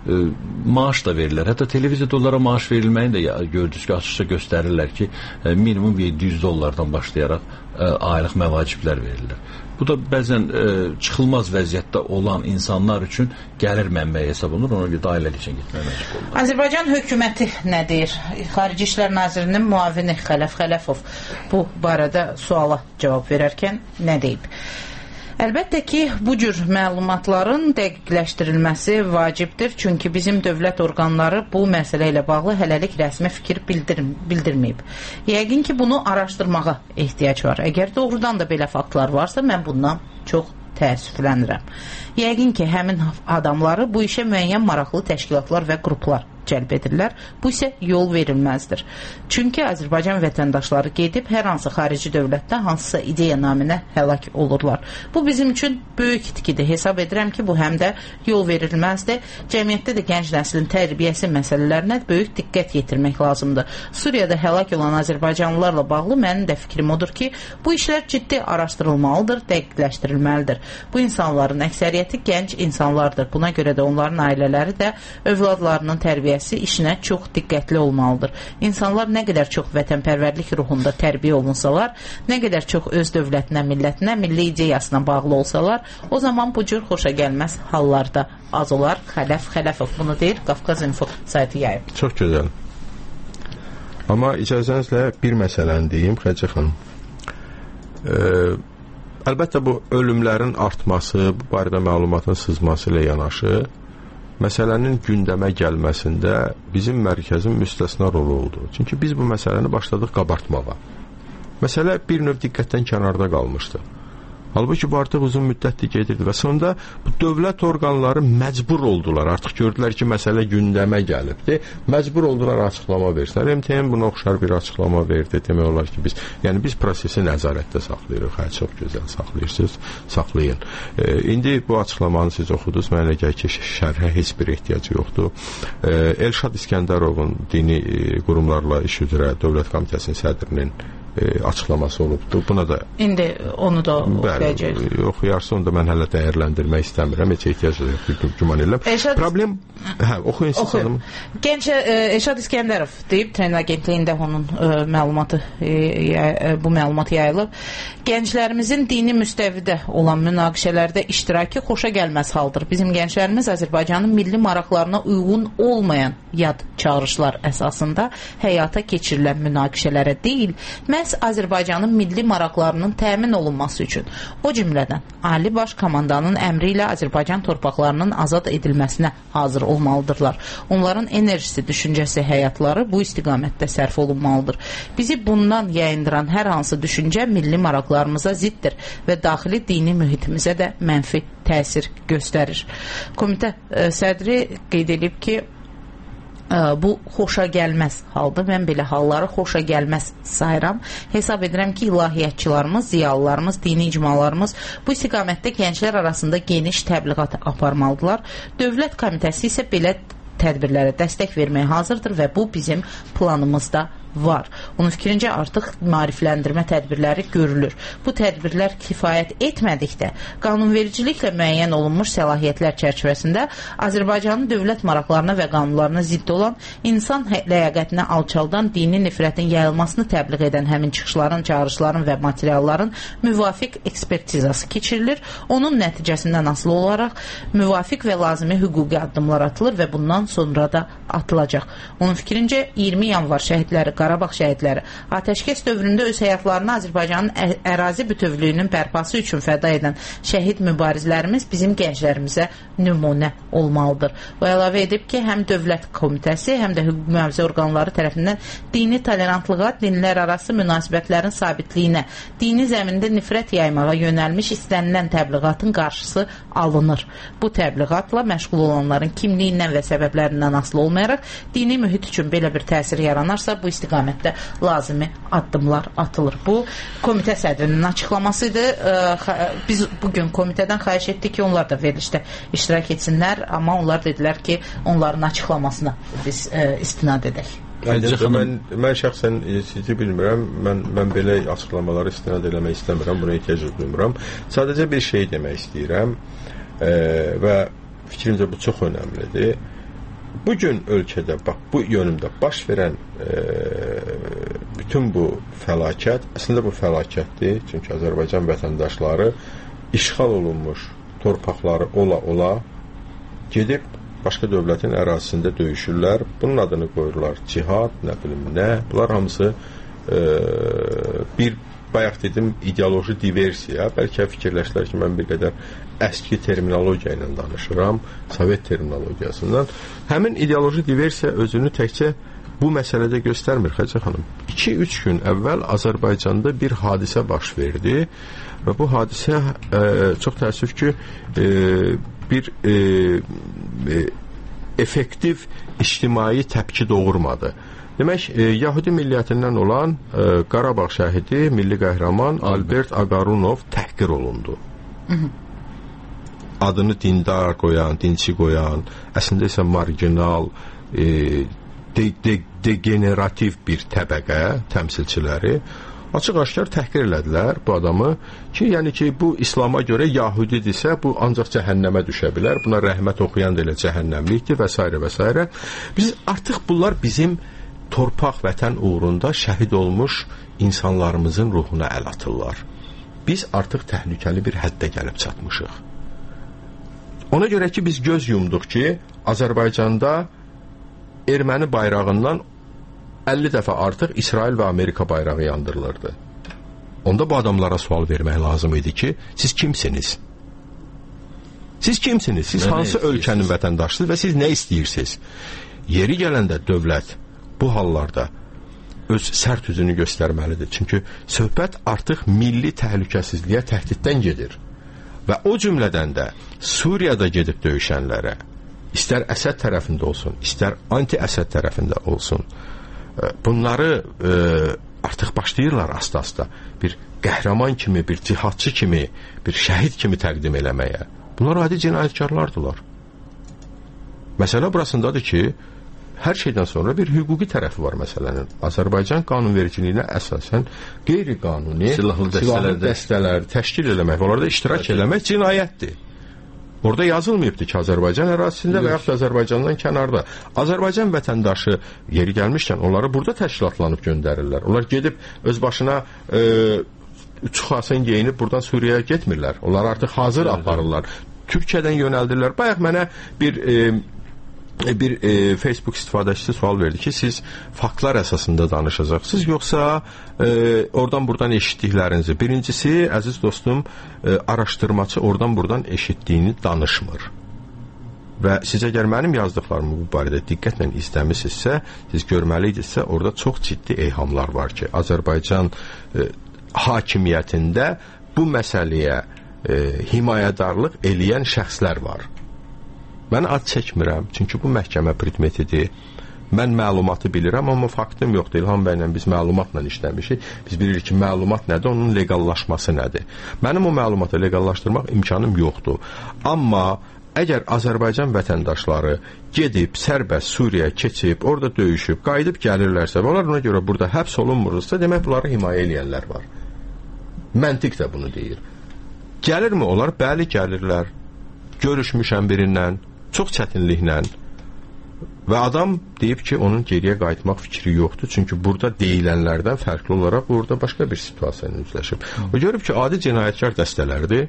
Maaş da verirlər. Hətta televiziyada onlara maaş verilməyini də gördünüz ki, açıqca göstərirlər ki, minimum $700 başlayaraq aylıq məvaciblər verirlər. Bu da bəzən çıxılmaz vəziyyətdə olan insanlar üçün gəlir mənbəyi hesab olunur, ona görə də ailəlik üçün getməyə məcbur olurlar. Azərbaycan hökuməti nə deyir? Xarici İşlər Nazirinin müavini Xələf Xələfov bu barədə suala cavab verərkən nə deyib? Əlbəttə ki, bu cür məlumatların dəqiqləşdirilməsi vacibdir, çünki bizim dövlət orqanları bu məsələ ilə bağlı hələlik rəsmi fikir bildirməyib. Yəqin ki, bunu araşdırmağa ehtiyac var. Əgər doğrudan da belə faktlar varsa, mən bundan çox təəssüflənirəm. Yəqin ki, həmin adamları bu işə müəyyən maraqlı təşkilatlar və qruplar cəlb edirlər. Bu isə yol verilməzdir. Çünki Azərbaycan vətəndaşları gedib hər hansı xarici dövlətdə hansısa ideya naminə həlak olurlar. Bu bizim üçün böyük itkidir. Hesab edirəm ki, bu həm də yol verilməzdir. Cəmiyyətdə də gənc nəslin tərbiyəsi məsələlərinə böyük diqqət yetirmək lazımdır. Suriyada həlak olan azərbaycanlılarla bağlı mənim də fikrim odur ki, bu işlər ciddi araşdırılmalıdır, dəqiqləşdirilməlidir. Bu insanların əksəriyyəti gənc insanlardır. Buna görə də onların ailələri də övladlarının tərbiyəsi işinə çox diqqətli olmalıdır. İnsanlar nə qədər çox vətənpərvərlik ruhunda tərbiyə olunsalar, nə qədər çox öz dövlətinə, millətinə, milli ideyasına bağlı olsalar, o zaman bu cür xoşa gəlməz hallarda az olar. Xələfov bunu deyir, Qafqaz Info saytı yayıb. Çox gözəl. Amma icazənizlə bir məsələni deyim, Xədicə xanım. Əlbəttə bu ölümlərin artması, bu barədə məlumatın sızması ilə yanaşı, məsələnin gündəmə gəlməsində bizim mərkəzin müstəsna rolu oldu. Çünki biz bu məsələni başladıq qabartmağa. Məsələ bir növ diqqətdən kənarda qalmışdı. Halbuki bu artıq uzun müddətli gedirdi və sonunda bu dövlət orqanları məcbur oldular. Artıq gördülər ki, məsələ gündəmə gəlibdi. Məcbur oldular açıqlama versinlər. MTM buna oxşar bir açıqlama verdi. Demək olar ki, biz prosesi nəzarətdə saxlayırıq. Çox gözəl saxlayırsınız, saxlayın. İndi bu açıqlamanı siz oxudunuz. Mənə elə gəlir ki, şərhə heç bir ehtiyacı yoxdur. Elşad İskəndərovun dini qurumlarla iş üzrə Dövlət Komitəsinin sədrinin açıqlaması olubdur. Buna da İndi onu da oxuyacaq. Oxuyarsa onu da mən hələ dəyərləndirmək istəmirəm. Heç ehtiyac yoxdur, güman edirəm. Problem oxuyun siz hanım. Gənc Elşad İskəndərov deyib, Tren Agentliyində onun bu məlumat yayılıb. Gənclərimizin dini müstəvidə olan münaqişələrdə iştirakı xoşa gəlməz haldır. Bizim gənclərimiz Azərbaycanın milli maraqlarına uyğun olmayan yad çağırışlar əsasında həyata keçirilən münaqişələrə deyil, məhz Azərbaycanın milli maraqlarının təmin olunması üçün, o cümlədən Ali Baş Komandanın əmri ilə Azərbaycan torpaqlarının azad edilməsinə hazır olmalıdırlar. Onların enerjisi, düşüncəsi, həyatları bu istiqamətdə sərf olunmalıdır. Bizi bundan yayındıran hər hansı düşüncə milli maraqlarımıza ziddir və daxili dini mühitimizə də mənfi təsir göstərir. Komitə sədri qeyd edib ki, bu xoşa gəlməz haldır. Mən belə halları xoşa gəlməz sayıram. Hesab edirəm ki, ilahiyyatçılarımız, ziyalılarımız, dini icmalarımız bu istiqamətdə gənclər arasında geniş təbliğat aparmalıdırlar. Dövlət Komitəsi isə belə tədbirlərə dəstək verməyə hazırdır və bu bizim planımızda var. Onun fikrincə artıq maarifləndirmə tədbirləri görülür. Bu tədbirlər kifayət etmədikdə qanunvericiliklə müəyyən olunmuş səlahiyyətlər çərçivəsində Azərbaycanın dövlət maraqlarına və qanunlarına zidd olan, insan ləyaqətinə alçaldan dini nifrətin yayılmasını təbliğ edən həmin çıxışların, çağırışların və materialların müvafiq ekspertizası keçirilir. Onun nəticəsindən asılı olaraq müvafiq və lazımi hüquqi addımlar atılır və bundan sonra da atılacaq. Onun fikrincə 20 yanvar şəhidləri, Qarabağ şəhidləri atəşkəs dövründə öz həyatlarını Azərbaycanın ərazi bütövlüyünün bərpası üçün fəda edən şəhid mübarizlərimiz bizim gənclərimizə nümunə olmalıdır. O əlavə edib ki, həm Dövlət Komitəsi, həm də hüquq mühafizə orqanları tərəfindən dini tolerantlığa, dinlər arası münasibətlərin sabitliyinə, dini zəmində nifrət yaymağa yönəlmiş istənilən təbliğatın qarşısı alınır. Bu təbliğatla məşğul olanların kimliyindən və səbəblərindən asılı olmayaraq dini mühit üçün belə bir təsir yaranarsa, bu istiqamətdə lazımi addımlar atılır. Bu, komitə sədrinin açıqlamasıydı. Biz bugün komitədən xahiş etdik ki, onlar da verilişdə iştirak etsinlər, amma onlar dedilər ki, onların açıqlamasına biz istinad edək. Mən şəxsən sizi bilmirəm, mən belə açıqlamaları istinad eləmək istəmirəm, buna ehtiyac duymuram. Sadəcə bir şey demək istəyirəm və fikrimcə bu çox önəmlidir. Bugün ölkədə, bu yönümdə baş verən bütün bu fəlakət, əslində bu fəlakətdir, çünki Azərbaycan vətəndaşları işğal olunmuş torpaqları ola gedib başqa dövlətin ərazisində döyüşürlər, bunun adını qoyurlar cihad, nə bilim nə, bunlar hamısı bir bayaq dedim, ideoloji diversiya, bəlkə fikirləşdilər ki, mən bir qədər əski terminologiya ilə danışıram, Sovet terminologiyasından. Həmin ideoloji diversiya özünü təkcə bu məsələdə göstərmir Xəcə xanım. 2-3 gün əvvəl Azərbaycanda bir hadisə baş verdi və bu hadisə çox təəssüf ki bir effektiv ictimai təpki doğurmadı. Demək, Yahudi milliyyətindən olan Qarabağ şəhidi, milli qəhrəman Albert Ağarunov təhqir olundu. Adını dindar qoyan, dinçi qoyan, əslində isə marginal, degenerativ bir təbəqə təmsilçiləri açıq-aşkar təhqir elədilər bu adamı ki, yəni ki, bu İslama görə Yahudidirsə, bu ancaq cəhənnəmə düşə bilər, buna rəhmət oxuyan da elə cəhənnəmlikdir və s. və s. Biz artıq bunlar bizim torpaq vətən uğrunda şəhid olmuş insanlarımızın ruhuna əl atırlar. Biz artıq təhlükəli bir həddə gəlib çatmışıq. Ona görə ki, biz göz yumduq ki, Azərbaycanda erməni bayrağından 50 dəfə artıq İsrail və Amerika bayrağı yandırılırdı. Onda bu adamlara sual vermək lazım idi ki, siz kimsiniz? Siz kimsiniz? Siz hansı ölkənin vətəndaşısınız və siz nə istəyirsiniz? Yeri gələndə dövlət bu hallarda öz sərt üzünü göstərməlidir. Çünki söhbət artıq milli təhlükəsizliyə təhdiddən gedir. Və o cümlədən də Suriyada gedib döyüşənlərə, istər Əsəd tərəfində olsun, istər anti-Əsəd tərəfində olsun, bunları artıq başlayırlar asta-asta bir qəhrəman kimi, bir cihadçı kimi, bir şəhid kimi təqdim eləməyə. Bunlar adi cinayətkarlardılar. Məsələ burasındadır ki, hər şeydən sonra bir hüquqi tərəfi var məsələnin. Azərbaycan qanunvericiliyinə əsasən qeyri-qanuni silahlı dəstələri təşkil eləmək, onlarda iştirak eləmək cinayətdir. Orada yazılmayıbdır ki, Azərbaycan ərazisində və yaxud Azərbaycandan kənarda. Azərbaycan vətəndaşı yeri gəlmişkən onları burada təşkilatlanıb göndərirlər. Onlar gedib öz başına uçuxasını geyinib buradan Suriyaya getmirlər. Onlar artıq hazır aparırlar. Türkiyədən yönəldirlər. Bayaq mənə bir Facebook istifadəçisi sual verdi ki, siz faktlar əsasında danışacaqsınız, yoxsa oradan-buradan eşitdiklərinizi. Birincisi, əziz dostum, araşdırmacı oradan-buradan eşitdiyini danışmır. Və siz əgər mənim yazdıqlarımı bu barədə diqqətlə izləmisinizsə, siz görməliyinizsə, orada çox ciddi eyhamlar var ki, Azərbaycan hakimiyyətində bu məsələyə himayədarlıq eləyən şəxslər var. Mən ad çəkmirəm, çünki bu məhkəmə predmetidir. Mən məlumatı bilirəm, amma faktım yoxdur. İlham bəylə biz məlumatla işləmişik. Biz bilirik ki, məlumat nədir, onun legallaşması nədir. Mənim o məlumatı legallaşdırmaq imkanım yoxdur. Amma əgər Azərbaycan vətəndaşları gedib, sərbəst Suriyaya keçib, orada döyüşüb, qayıdıb gəlirlərsə və onlar ona görə burada həbs olunmursa, demək bunları himayə eləyənlər var. Məntiq də bunu deyir. Gəlirmi onlar? Bəli, gəlirlər. Görüşmüşəm birindən, çox çətinliklə və adam deyib ki, onun geriyə qayıtmaq fikri yoxdur, çünki burada deyilənlərdən fərqli olaraq burada başqa bir situasiyanı üzləşib. O görüb ki, adi cinayətkar dəstələrdir,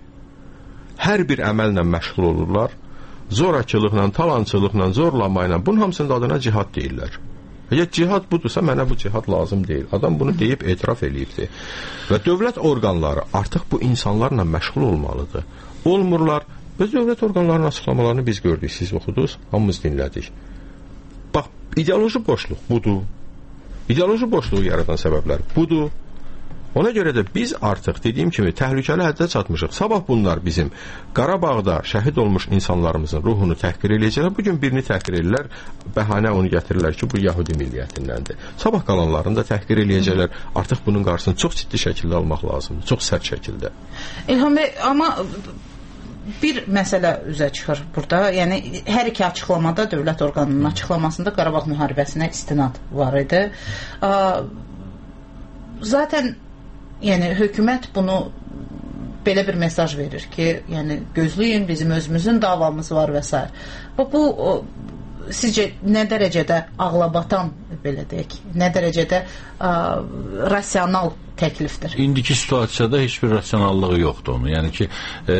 hər bir əməllə məşğul olurlar, zorakılıqla, talançılıqla, zorlamayla, bunun hamısının adına cihad deyirlər. Əgər cihad budursa, mənə bu cihad lazım deyil. Adam bunu deyib etiraf eləyibdir. Və dövlət orqanları artıq bu insanlarla məşğul olmalıdır. Olmurlar. Öz dövlət orqanlarının açıqlamalarını biz gördük, siz oxudunuz, hamımız dinlədik. Bax, ideoloji boşluq budur. İdeoloji boşluğu yaradan səbəblər budur. Ona görə də biz artıq, dediyim kimi, təhlükəli həddə çatmışıq. Sabah bunlar bizim Qarabağda şəhid olmuş insanlarımızın ruhunu təhqir eləyəcəklər. Bugün birini təhqir edirlər, bəhanə onu gətirirlər ki, bu Yahudi milliyyətindəndir. Sabah qalanlarını da təhqir eləyəcəklər. Artıq bunun qarşısını çox ciddi şəkildə almaq lazımdır, çox sərt şəkildə. İlham bəy, amma bir məsələ üzə çıxır burada. Yəni, hər iki açıqlamada, dövlət orqanının açıqlamasında Qarabağ müharibəsinə istinad var idi. Zaten yəni, hökumət bunu belə bir mesaj verir ki, yəni, gözləyin, bizim özümüzün davamız var və s. Bu, sizcə nə dərəcədə ağlabatan, belə deyək, nə dərəcədə rasional təklifdir? İndiki situasiyada heç bir rasionallığı yoxdur onun. Yəni ki,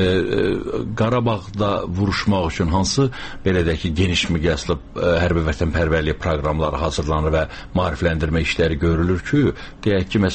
Qarabağda vuruşmaq üçün hansı belə də ki, geniş miqyaslı hərbi vətənpərvərlik proqramları hazırlanır və maarifləndirmə işləri görülür ki, deyək ki,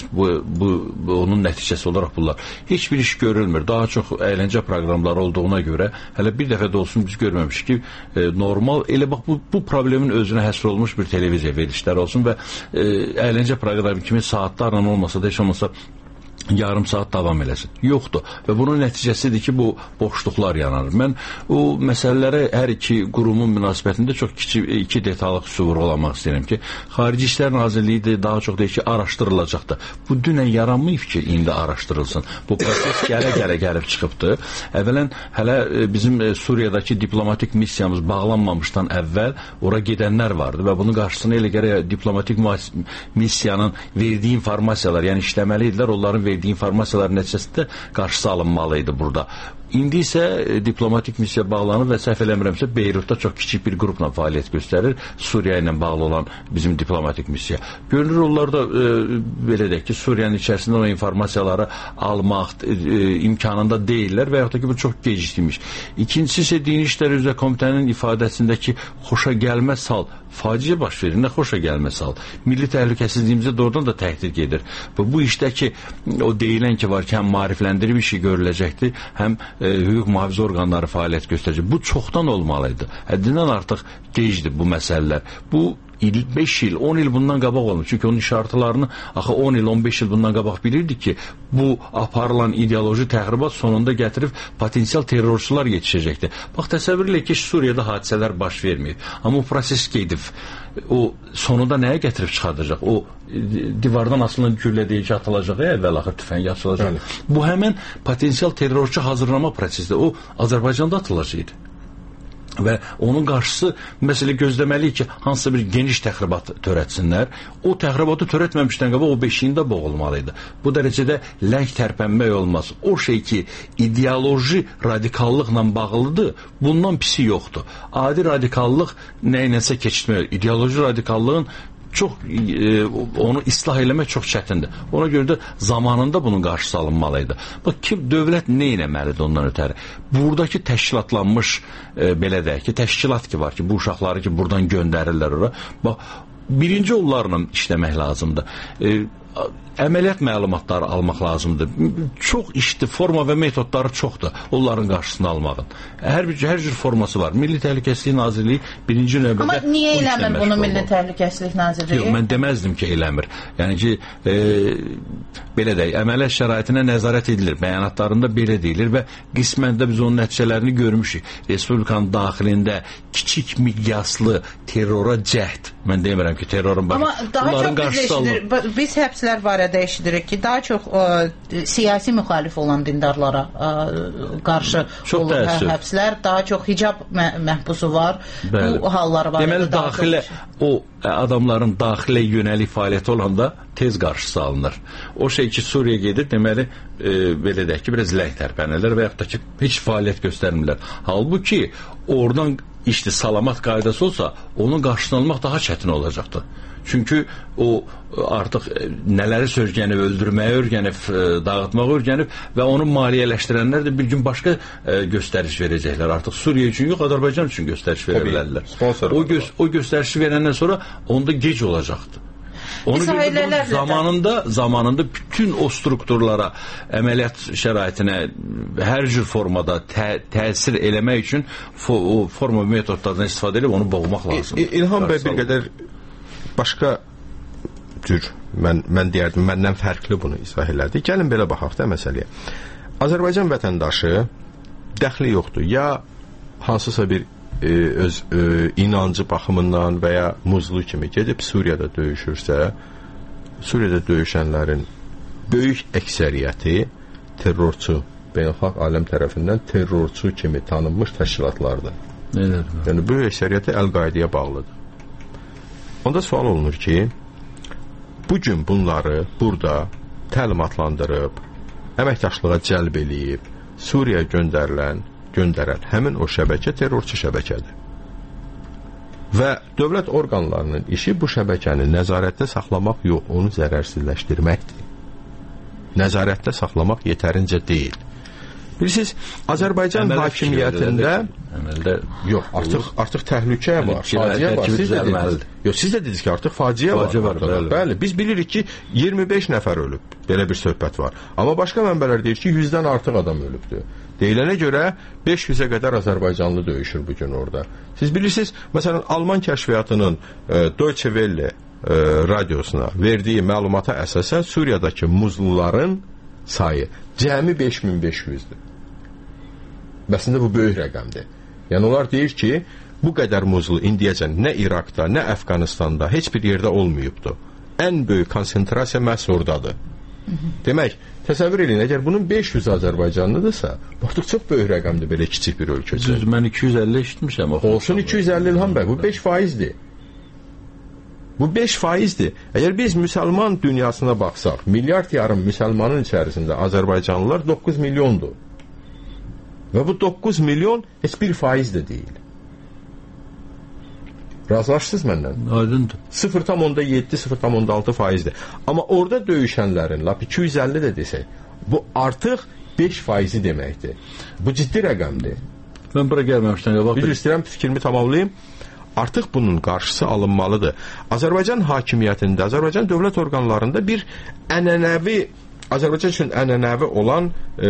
onun nəticəsi olaraq bunlar. Heç bir iş görülmür. Daha çox əyləncə proqramları olduğuna görə hələ bir dəfə də olsun biz görməmişik ki, normal, elə bax bu problemin özünə həsr olmuş bir televiziya verilişləri olsun və əyləncə proqramı kimi saatlarla olmasa da heç olmasa yarım saat davam eləsin. Yoxdur. Və bunun nəticəsidir ki, bu boşluqlar yaranır. Mən o məsələlərə hər iki qurumun münasibətində çox kiçik iki detallı xüsusi vurğulamaq istəyirəm ki, Xarici İşlər Nazirliyi də daha çox deyir ki, araşdırılacaqdır. Bu dünən yaranmayıb ki, indi araşdırılsın. Bu proses gəlib çıxıbdır. Əvvələn hələ bizim Suriyadakı diplomatik missiyamız bağlanmamışdan əvvəl ora gedənlər vardı və bunun qarşısına elə gərək diplomatik missiyanın verdiyi informasiyalar, yəni işləməli idilər, onların verdiyi informasiyalar nəticəsində qarşısı alınmalı idi burada. İndi isə diplomatik missiya bağlanır və səhv eləmirəmsə Beyrutda çox kiçik bir qrupla fəaliyyət göstərir. Suriya ilə bağlı olan bizim diplomatik missiya. Görünür onlar da belə deyək ki, Suriyanın içərisində o informasiyaları almaq imkanında deyirlər və yaxud da ki, bu çox gecikdirmiş. İkincisi isə Dini İşlər üzrə Komitənin ifadəsindəki xoşa gəlməz hal, faciə baş verir, nə xoşa gəlməz hal. Milli təhlükəsizliyimizə doğrudan da təhdid edir. Bu işdəki o deyilən ki var ki, həm maarifləndirib işi görüləcəkdir, həm hüquq mühafizə orqanları fəaliyyət göstərəcək. Bu çoxdan olmalıydı. Həddindən artıq gecdir bu məsələlər. Bu 5 il, 10 il bundan qabaq olmuş. Çünki onun şartlarını axı 10 il, 15 il bundan qabaq bilirdik ki, bu aparılan ideoloji təxribat sonunda gətirib potensial terrorçular yetişəcəkdir. Bax, təsəvvür elə ki, Suriyada hadisələr baş verməyib. Amma o proses gedib. O sonunda nəyə gətirib çıxardacaq? O divardan asılan güllə deyil ki, atılacaq, əvvəl axır tüfəng açılacaq. Bu həmən potensial terrorçu hazırlama prosesidir. O Azərbaycanda atılacaqdı. Və onun qarşısı məsələ gözləməliyik ki, hansısa bir geniş təxribat törətsinlər. O təxribatı törətməmişdən qabaq o beşiyində boğulmalıydı. Bu dərəcədə ləng tərpənmək olmaz. O şey ki, ideoloji radikallıqla bağlıdır, bundan pisi yoxdur. Adi radikallıq nəyinəsə keçitmək. İdeoloji radikallığın çox onu islah eləmək çox çətindir. Ona görə də zamanında bunun qarşısı alınmalıydı. Bax, dövlət nə eləməlidir ondan ötəri? Buradakı təşkilatlanmış belə deyək ki, təşkilat ki var ki, bu uşaqları ki buradan göndərirlər ora. Bax, birinci onlarla işləmək lazımdır. Əməliyyat məlumatları almaq lazımdır. Çox işdir, forma və metodları çoxdur onların qarşısını almağın. Hər cür forması var. Milli Təhlükəsizlik Nazirliyi birinci növbədə... Amma niyə eləmir bunu Milli Təhlükəsizlik Nazirliyi? Yox, mən deməzdim ki, eləmir. Yəni ki, belə deyək, əməliyyat şəraitinə nəzarət edilir. Bəyanatlarında belə deyilir və qismən də biz onun nəticələrini görmüşük. Respublikanın daxilində kiçik miqyaslı terrora cəhd, mən demirəm ki, terrorun bunların qarşısı alınır. Biz həbslər barədə eşidirik ki, daha çox siyasi müxalif olan dindarlara qarşı olur həbslər, daha çox hicab məhbusu var. Bu hallar var. Deməli, daxilə o adamların daxilə yönəlik fəaliyyəti olanda tez qarşısı alınır. O şey ki, Suriya gedir, deməli, belə deyək ki, biraz ləng tərpənirlər və yaxud da ki, heç fəaliyyət göstərmirlər. Halbuki, oradan işdə salamat qaydası olsa, onun qarşısını almaq daha çətin olacaqdır. Çünki o artıq nələri sözgənib, öldürməyə örgənib, dağıtmağa örgənib və onu maliyyələşdirənlər də bir gün başqa göstəriş verəcəklər. Artıq Suriya üçün yox, Azərbaycan üçün göstəriş verə bilərlər. O göstərişi verəndən sonra onda gec olacaqdır. Onu zamanında bütün o strukturlara, əməliyyat şəraitinə hər cür formada təsir eləmək üçün o forma metodlardan istifadə edib onu boğmaq lazımdır. İlham bəy bir qədər başqa cür, mən deyərdim, məndən fərqli bunu izah elədi. Gəlin belə baxaq da məsələyə. Azərbaycan vətəndaşı dəxli yoxdur. Ya hansısa bir öz inancı baxımından və ya muzlu kimi gedib Suriyada döyüşürsə, Suriyada döyüşənlərin böyük əksəriyyəti terrorçu, beynəlxalq aləm tərəfindən terrorçu kimi tanınmış təşkilatlardır. Yəni, böyük əksəriyyəti Əl-Qaidəyə bağlıdır. Onda sual olunur ki, bugün bunları burada təlimatlandırıb, əməkdaşlığa cəlb eləyib, Suriyaya göndərən həmin o şəbəkə terrorçu şəbəkədir. Və dövlət orqanlarının işi bu şəbəkəni nəzarətdə saxlamaq yox, onu zərərsizləşdirməkdir. nəzarətdə saxlamaq yetərincə deyil. Bilirsiniz, Azərbaycan hakimiyyətində yox, artıq təhlükə var, faciə var. Siz də dediniz. Yox, siz də dediniz ki, artıq faciə var. Bəli, biz bilirik ki, 25 nəfər ölüb. Belə bir söhbət var. Amma başqa mənbələr deyir ki, 100-dən artıq adam ölübdür. Deyilənə görə 500-ə qədər Azərbaycanlı döyüşür bu gün orada. Siz bilirsiniz, məsələn, Alman kəşfiyyatının Deutsche Welle radiosuna verdiyi məlumata əsasən Suriyadakı muzluların sayı cəmi 5500-dür. Əslində bu böyük rəqəmdir. Yəni onlar deyir ki, bu qədər muzlu indiyəcən nə İraqda, nə Əfqanistanda heç bir yerdə olmayıbdır. Ən böyük konsentrasiya məhz oradadır. Demək, təsəvvür edin, əgər bunun 500 Azərbaycanlıdırsa, artıq çox böyük rəqəmdir belə kiçik bir ölkə üçün. Mən 250 eşitmişəm. Olsun 250 İlham bəy, bu 5%-dir. Bu 5%-dir. Əgər biz müsəlman dünyasına baxsaq, milyard yarım müsəlmanın içərisində Azərbaycanlılar 9 milyondur. Və bu 9 milyon heç 1% də deyil. Razılaşdınız məndən? Aydındır. 0,7, 0,6%-dir. Amma orada döyüşənlərin, lap 250 də desək, bu artıq 5% deməkdir. Bu ciddi rəqəmdir. Mən bura gəlməmişdən qabaq. Bir istəyirəm fikrimi tamamlayım. Artıq bunun qarşısı alınmalıdır. Azərbaycan hakimiyyətində, Azərbaycan dövlət orqanlarında bir ənənəvi, Azərbaycan üçün ənənəvi olan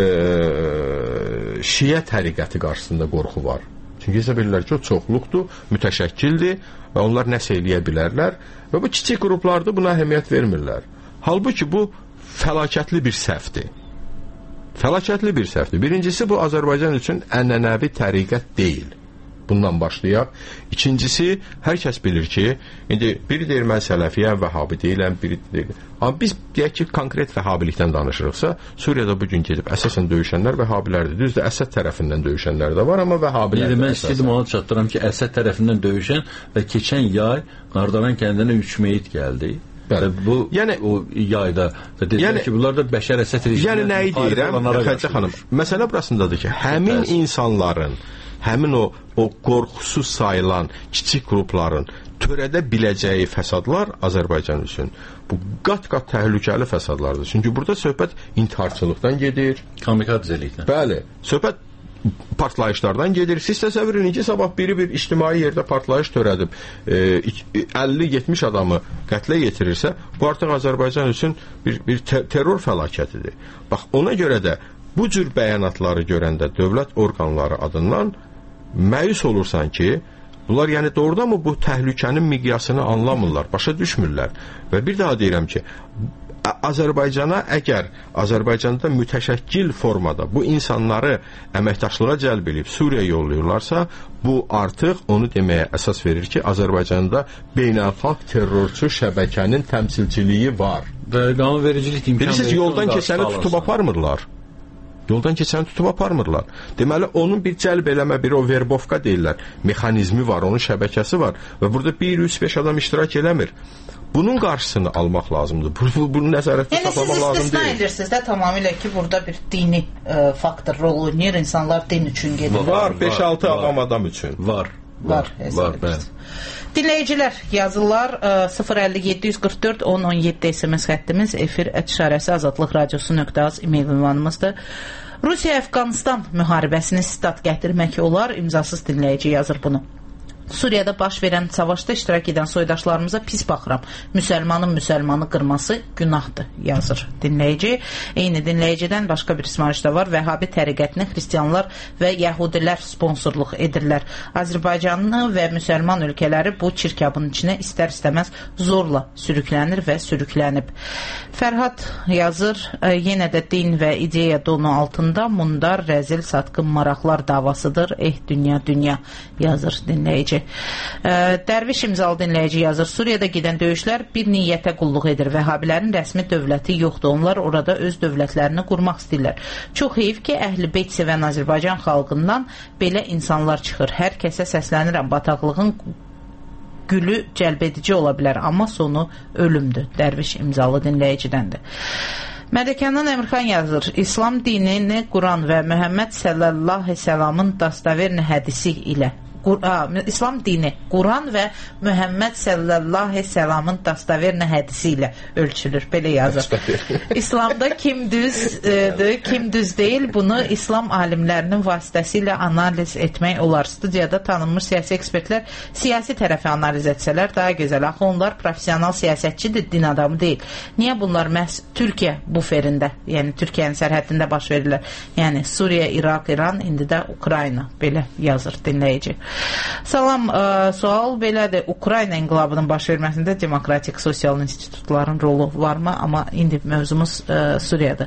Şiə təriqəti qarşısında qorxu var. Çünki isə bilirlər ki, o çoxluqdur, mütəşəkkildir və onlar nəsə eləyə bilərlər və bu kiçik qruplarda buna əhəmiyyət vermirlər. Halbuki bu fəlakətli bir səhvdir. Fəlakətli bir səhvdir. Birincisi, bu Azərbaycan üçün ənənəvi təriqət deyil. Bundan başlayaq. İkincisi, hər kəs bilir ki, indi biri deyir mən sələfiyəm, vəhabi deyiləm, biri deyir. Amma biz deyək ki, konkret vəhabilikdən danışırıqsa, Suriyada bugün gedib əsasən döyüşənlər vəhabilərdir. Düzdür, Əsəd tərəfindən döyüşənlər də var, amma vəhabilərdir. Mən istəyirdim ona çatdıram ki, Əsəd tərəfindən döyüşən və keçən yay Qardaran kəndinə 3 meyit gəldi. Bu yəni o yayda və dedilər ki, bunlar da bəşər Əsəd rejiminin. Yəni nəyi deyirəm, Xədicə xanım? Məsələ burasındadır ki, həmin insanların, həmin o qorxusuz sayılan kiçik qrupların törədə biləcəyi fəsadlar Azərbaycan üçün bu qat-qat təhlükəli fəsadlardır. Çünki burada söhbət intiharçılıqdan gedir. Kamikadzelikdən. Bəli, söhbət partlayışlardan gedir. Siz təsəvvür edin ki, sabah biri bir ictimai yerdə partlayış törədib 50-70 adamı qətlə yetirirsə, bu artıq Azərbaycan üçün bir terror fəlakətidir. Bax, ona görə də bu cür bəyanatları görəndə dövlət orqanları adından məyus olursan ki, bunlar yəni doğrudan mı bu təhlükənin miqyasını anlamırlar, başa düşmürlər. Və bir daha deyirəm ki, Azərbaycana əgər Azərbaycanda mütəşəkkil formada bu insanları əməkdaşlığa cəlb edib Suriya yollayırlarsa, bu artıq onu deməyə əsas verir ki, Azərbaycanda beynəlxalq terrorçu şəbəkənin təmsilçiliyi var. Və qanunvericilik imkanı. Bilirsiniz, yoldan keçəni tutub aparmırlar. Yoldan keçəni tutub aparmırlar. Deməli, onun bir cəlb eləmə, bir o verbovka deyirlər, mexanizmi var, onun şəbəkəsi var və burada 1-3-5 adam iştirak eləmir. Bunun qarşısını almaq lazımdır. Bunu nəzarətdə saxlamaq lazım deyil. Yəni siz istisna edirsiniz də tamamilə ki, burada bir dini faktor rol oynayır, insanlar din üçün gedir. Var, 5-6 avam adam üçün. Var. Dinləyicilər yazırlar 057 1017 SMS xəttimiz, efir @işarəsi azadlıq radiosu.az e-mail ünvanımızdır. Rusiya-Əfqanistan müharibəsini sitat gətirmək olar, imzasız dinləyici yazır bunu. Suriyada baş verən savaşda iştirak edən soydaşlarımıza pis baxıram. Müsəlmanı qırması günahdır, yazır dinləyici. Eyni dinləyicidən başqa bir ismarış da var. Vəhabi təriqətinə xristianlar və yəhudilər sponsorluq edirlər. Azərbaycanlı və müsəlman ölkələri bu çirkabın içinə istər-istəməz zorla sürüklənir və sürüklənib. Fərhad yazır, yenə də din və ideya donu altında mundar, rəzil, satqın maraqlar davasıdır. Dünya, yazır dinləyici. Dərviş imzalı dinləyici yazır, Suriyada gedən döyüşlər bir niyyətə qulluq edir. Vəhabilərin rəsmi dövləti yoxdur. Onlar orada öz dövlətlərini qurmaq istəyirlər. Çox heyif ki, Əhl-i Beyt sevən Azərbaycan xalqından belə insanlar çıxır. Hər kəsə səslənirəm, bataqlığın gülü cəlbedici ola bilər, amma sonu ölümdür. Dərviş imzalı dinləyicidəndir. Mədəkandan Əmirxan yazır, İslam dinini Quran və Məhəmməd sallallahu əleyhi və səlləmin dastaverni hədisi ilə İslam dini Quran və Muhammed sallallahu əleyhi və səllamın dastaverinə hədisi ilə ölçülür. Belə yazır. İslamda kim düzdür, kim düz deyil, bunu İslam alimlərinin vasitəsilə analiz etmək olar. Studiyada tanınmış siyasi ekspertlər siyasi tərəfi analiz etsələr daha gözəl. Axı onlar professional siyasətçidir, din adamı deyil. Niyə bunlar məhz Türkiyə buferində, yəni Türkiyənin sərhəddində baş verirlər? Yəni Suriya, İraq, İran, indi də Ukrayna. Belə yazır dinləyici. Salam, sual belədir. Ukrayna inqilabının baş verməsində demokratik sosial institutların rolu varmı? Amma indi mövzumuz Suriyadır.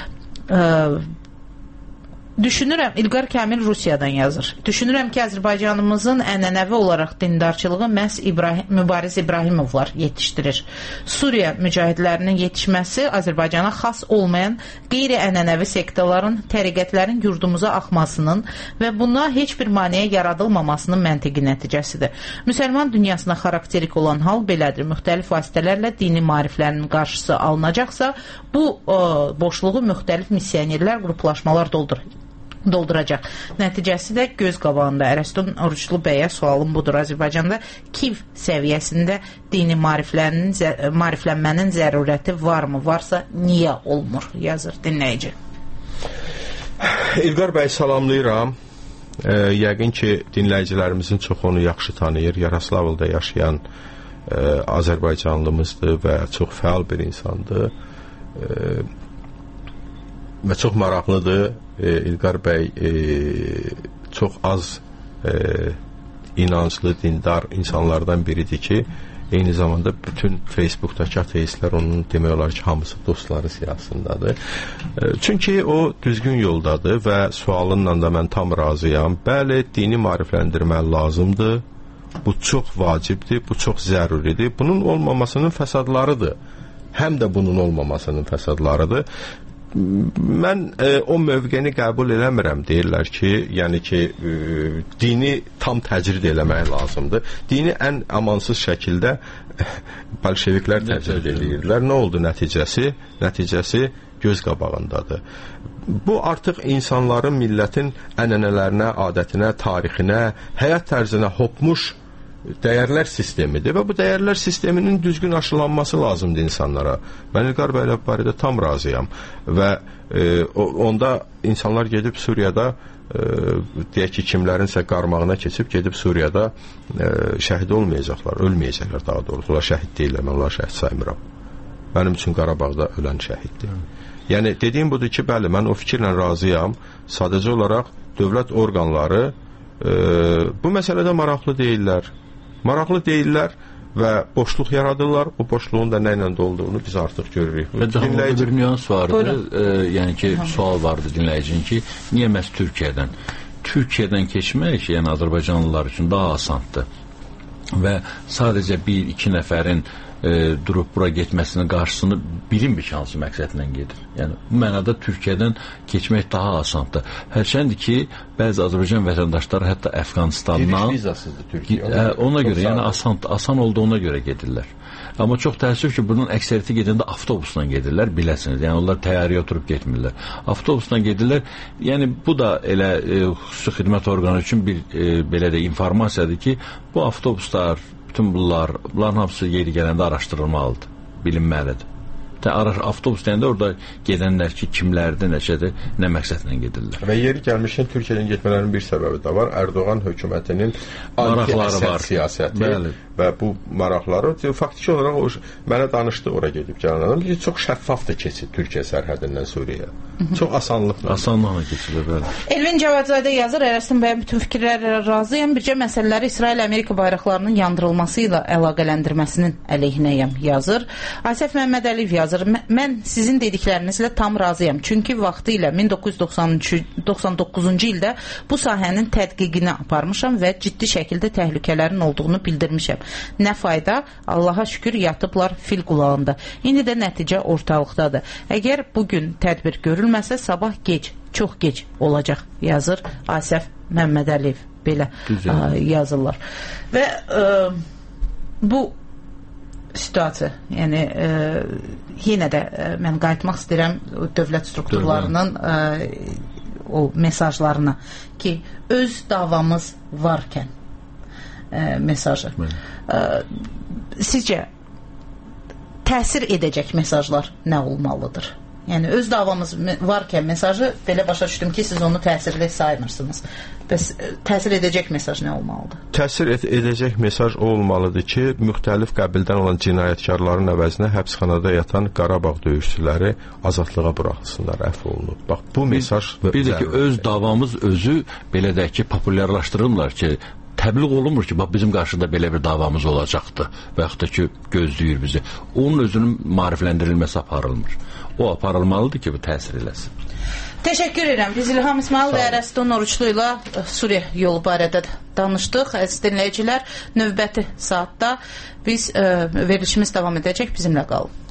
Düşünürəm, İlqar Kamil Rusiyadan yazır. Düşünürəm ki, Azərbaycanımızın ənənəvi olaraq dindarçılığı məhz Mübariz İbrahimovlar yetişdirir. Suriya mücahidlərinin yetişməsi Azərbaycana xas olmayan qeyri-ənənəvi sektlərin, təriqətlərin yurdumuza axmasının və buna heç bir maneə yaradılmamasının məntiqi nəticəsidir. Müsəlman dünyasına xarakterik olan hal belədir. Müxtəlif vasitələrlə dini maariflərinin qarşısı alınacaqsa, bu boşluğu müxtəlif missionerlər, qruplaşmalar dolduracaq. Nəticəsi də göz qabağında. Ərəstun Oruçlu bəyə sualım budur. Azərbaycanda Kiv səviyyəsində dini maariflənmənin zərurəti varmı? Varsa niyə olmur? Yazır dinləyici. İlqar bəy salamlayıram. Yəqin ki, dinləyicilərimizin çoxunu yaxşı tanıyır. Yaroslavlda yaşayan Azərbaycanlımızdır və çox fəal bir insandır. Və çox maraqlıdır. İlqar bəy çox az inanclı, dindar insanlardan biridir ki, eyni zamanda bütün Facebook'dakı ateistlər onun demək olar ki, hamısı dostları siyasındadır. Çünki o düzgün yoldadır və sualınla da mən tam razıyam. Bəli, dini maarifləndirmək lazımdır. Bu çox vacibdir, bu çox zəruridir. Bunun olmamasının fəsadlarıdır. Həm də bunun olmamasının fəsadlarıdır. Mən o mövqeni qəbul eləmirəm. Deyirlər ki, yəni ki, dini tam təcrid eləmək lazımdır. Dini ən amansız şəkildə bolşeviklər təcrid edirlər. Nə oldu nəticəsi? Nəticəsi göz qabağındadır. Bu artıq insanların, millətin ənənələrinə, adətinə, tarixinə, həyat tərzinə hopmuş dəyərlər sistemidir və bu dəyərlər sisteminin düzgün aşılanması lazımdır insanlara. Mən İlqar bəylə barədə tam razıyam və onda insanlar gedib Suriyada deyək ki, kimlərinsə qarmağına keçib gedib Suriyada şəhid olmayacaqlar, ölməyəcəklər daha doğrusu. Onlar şəhid deyirlər, mən onlar şəhid saymıram. Mənim üçün Qarabağda ölən şəhiddir. Yəni, dediyim budur ki, bəli, mən o fikirlə razıyam. Sadəcə olaraq dövlət orqanları bu məsələdə maraqlı deyirlər. Maraqlı deyirlər və boşluq yaradırlar. O boşluğun da nə ilə dolduğunu biz artıq görürük. Dinləyici bir nüans vardı. Yəni ki, sual vardı dinləyicinin ki, niyə məhz Türkiyədən? Türkiyədən keçmək, yəni Azərbaycanlılar üçün daha asandır. Və sadəcə bir-iki nəfərin durub bura getməsinin qarşısını bilinmiş hansı məqsədlə gedir. Yəni, bu mənada Türkiyədən keçmək daha asandır. Hərçəndir ki, bəzi Azərbaycan vətəndaşları hətta Əfqanistandan giriş vizasızdır Türkiyə. Ona görə, yəni asan olduğuna görə gedirlər. Amma çox təəssüf ki, bunun əksəriyyəti gedəndə avtobusla gedirlər, biləsiniz. Yəni, onlar təyyarəyə oturub getmirlər. Avtobusla gedirlər. Yəni, bu da elə xüsusi xidmət orqanı üçün bir belə də informasiyadır ki, bu avtobuslar, bütün bunların hamısı yeri gələndə araşdırılmalıdır, bilinməlidir. Avtobus deyəndə orada gedənlər ki, kimlərdir, nəçədir, nə məqsədlə gedirlər. Və yeri gəlmişkən Türkiyədən getmələrinin bir səbəbi də var. Ərdoğan hökumətinin anti-əsəd siyasəti və bu maraqları faktiki olaraq mənə danışdı ora gedib gələn adam ki, çox şəffafdır keçid Türkiyə sərhədindən Suriyaya. Çox asanlıqla keçilir, bəli. Elvin Cavadzadə yazır, Ərəstin bəyə bütün fikirlərlə razıyam. Bircə məsələləri İsrail-Amerika bayraqlarının yandırılması ilə əlaqələndirməsinin əleyhinəyəm yazır. Asəf Məmməd Əliyev yazır, mən sizin dediklərinizlə tam razıyam. Çünki vaxtı ilə 1999-cu ildə bu sahənin tədqiqini aparmışam və ciddi şəkildə təhlükələrin olduğunu bildirmişəm. Nə fayda? Allaha şükür yatıblar fil qulağında. İndi də nəticə ortalıqdadır. Əgər bugün tədbir görülməsə, sabah gec, çox gec olacaq, yazır Asəf Məmməd Əliyev. Belə yazırlar. Və bu situasiya, yəni yenə də mən qayıtmaq istəyirəm dövlət strukturlarının o mesajlarına ki, öz davamız varkən mesajı. Sizcə təsir edəcək mesajlar nə olmalıdır? Yəni öz davamız varkən mesajı belə başa düşdüm ki, siz onu təsirli saymırsınız. Bəs təsir edəcək mesaj nə olmalıdır? Təsir edəcək mesaj o olmalıdır ki, müxtəlif qəbildən olan cinayətkarların əvəzinə həbsxanada yatan Qarabağ döyüşçüləri azadlığa buraxılsınlar, əfv olunub. Bax, bu mesaj... Bir də ki, öz davamız özü belə də ki, populyarlaşdırırlar ki, təbliğ olunmur ki, bax, bizim qarşıda belə bir davamız olacaqdır və yaxud da ki, gözləyir bizi. Onun özünün maarifləndirilməsi aparılmır. O aparılmalıdır ki, bu təsir eləsin. Təşəkkür edirəm. Biz İlham İsmail və Ərəston Oruçlu ilə Suriya yolu barədə danışdıq. Əziz dinləyicilər, növbəti saatda biz verilişimiz davam edəcək. Bizimlə qalın.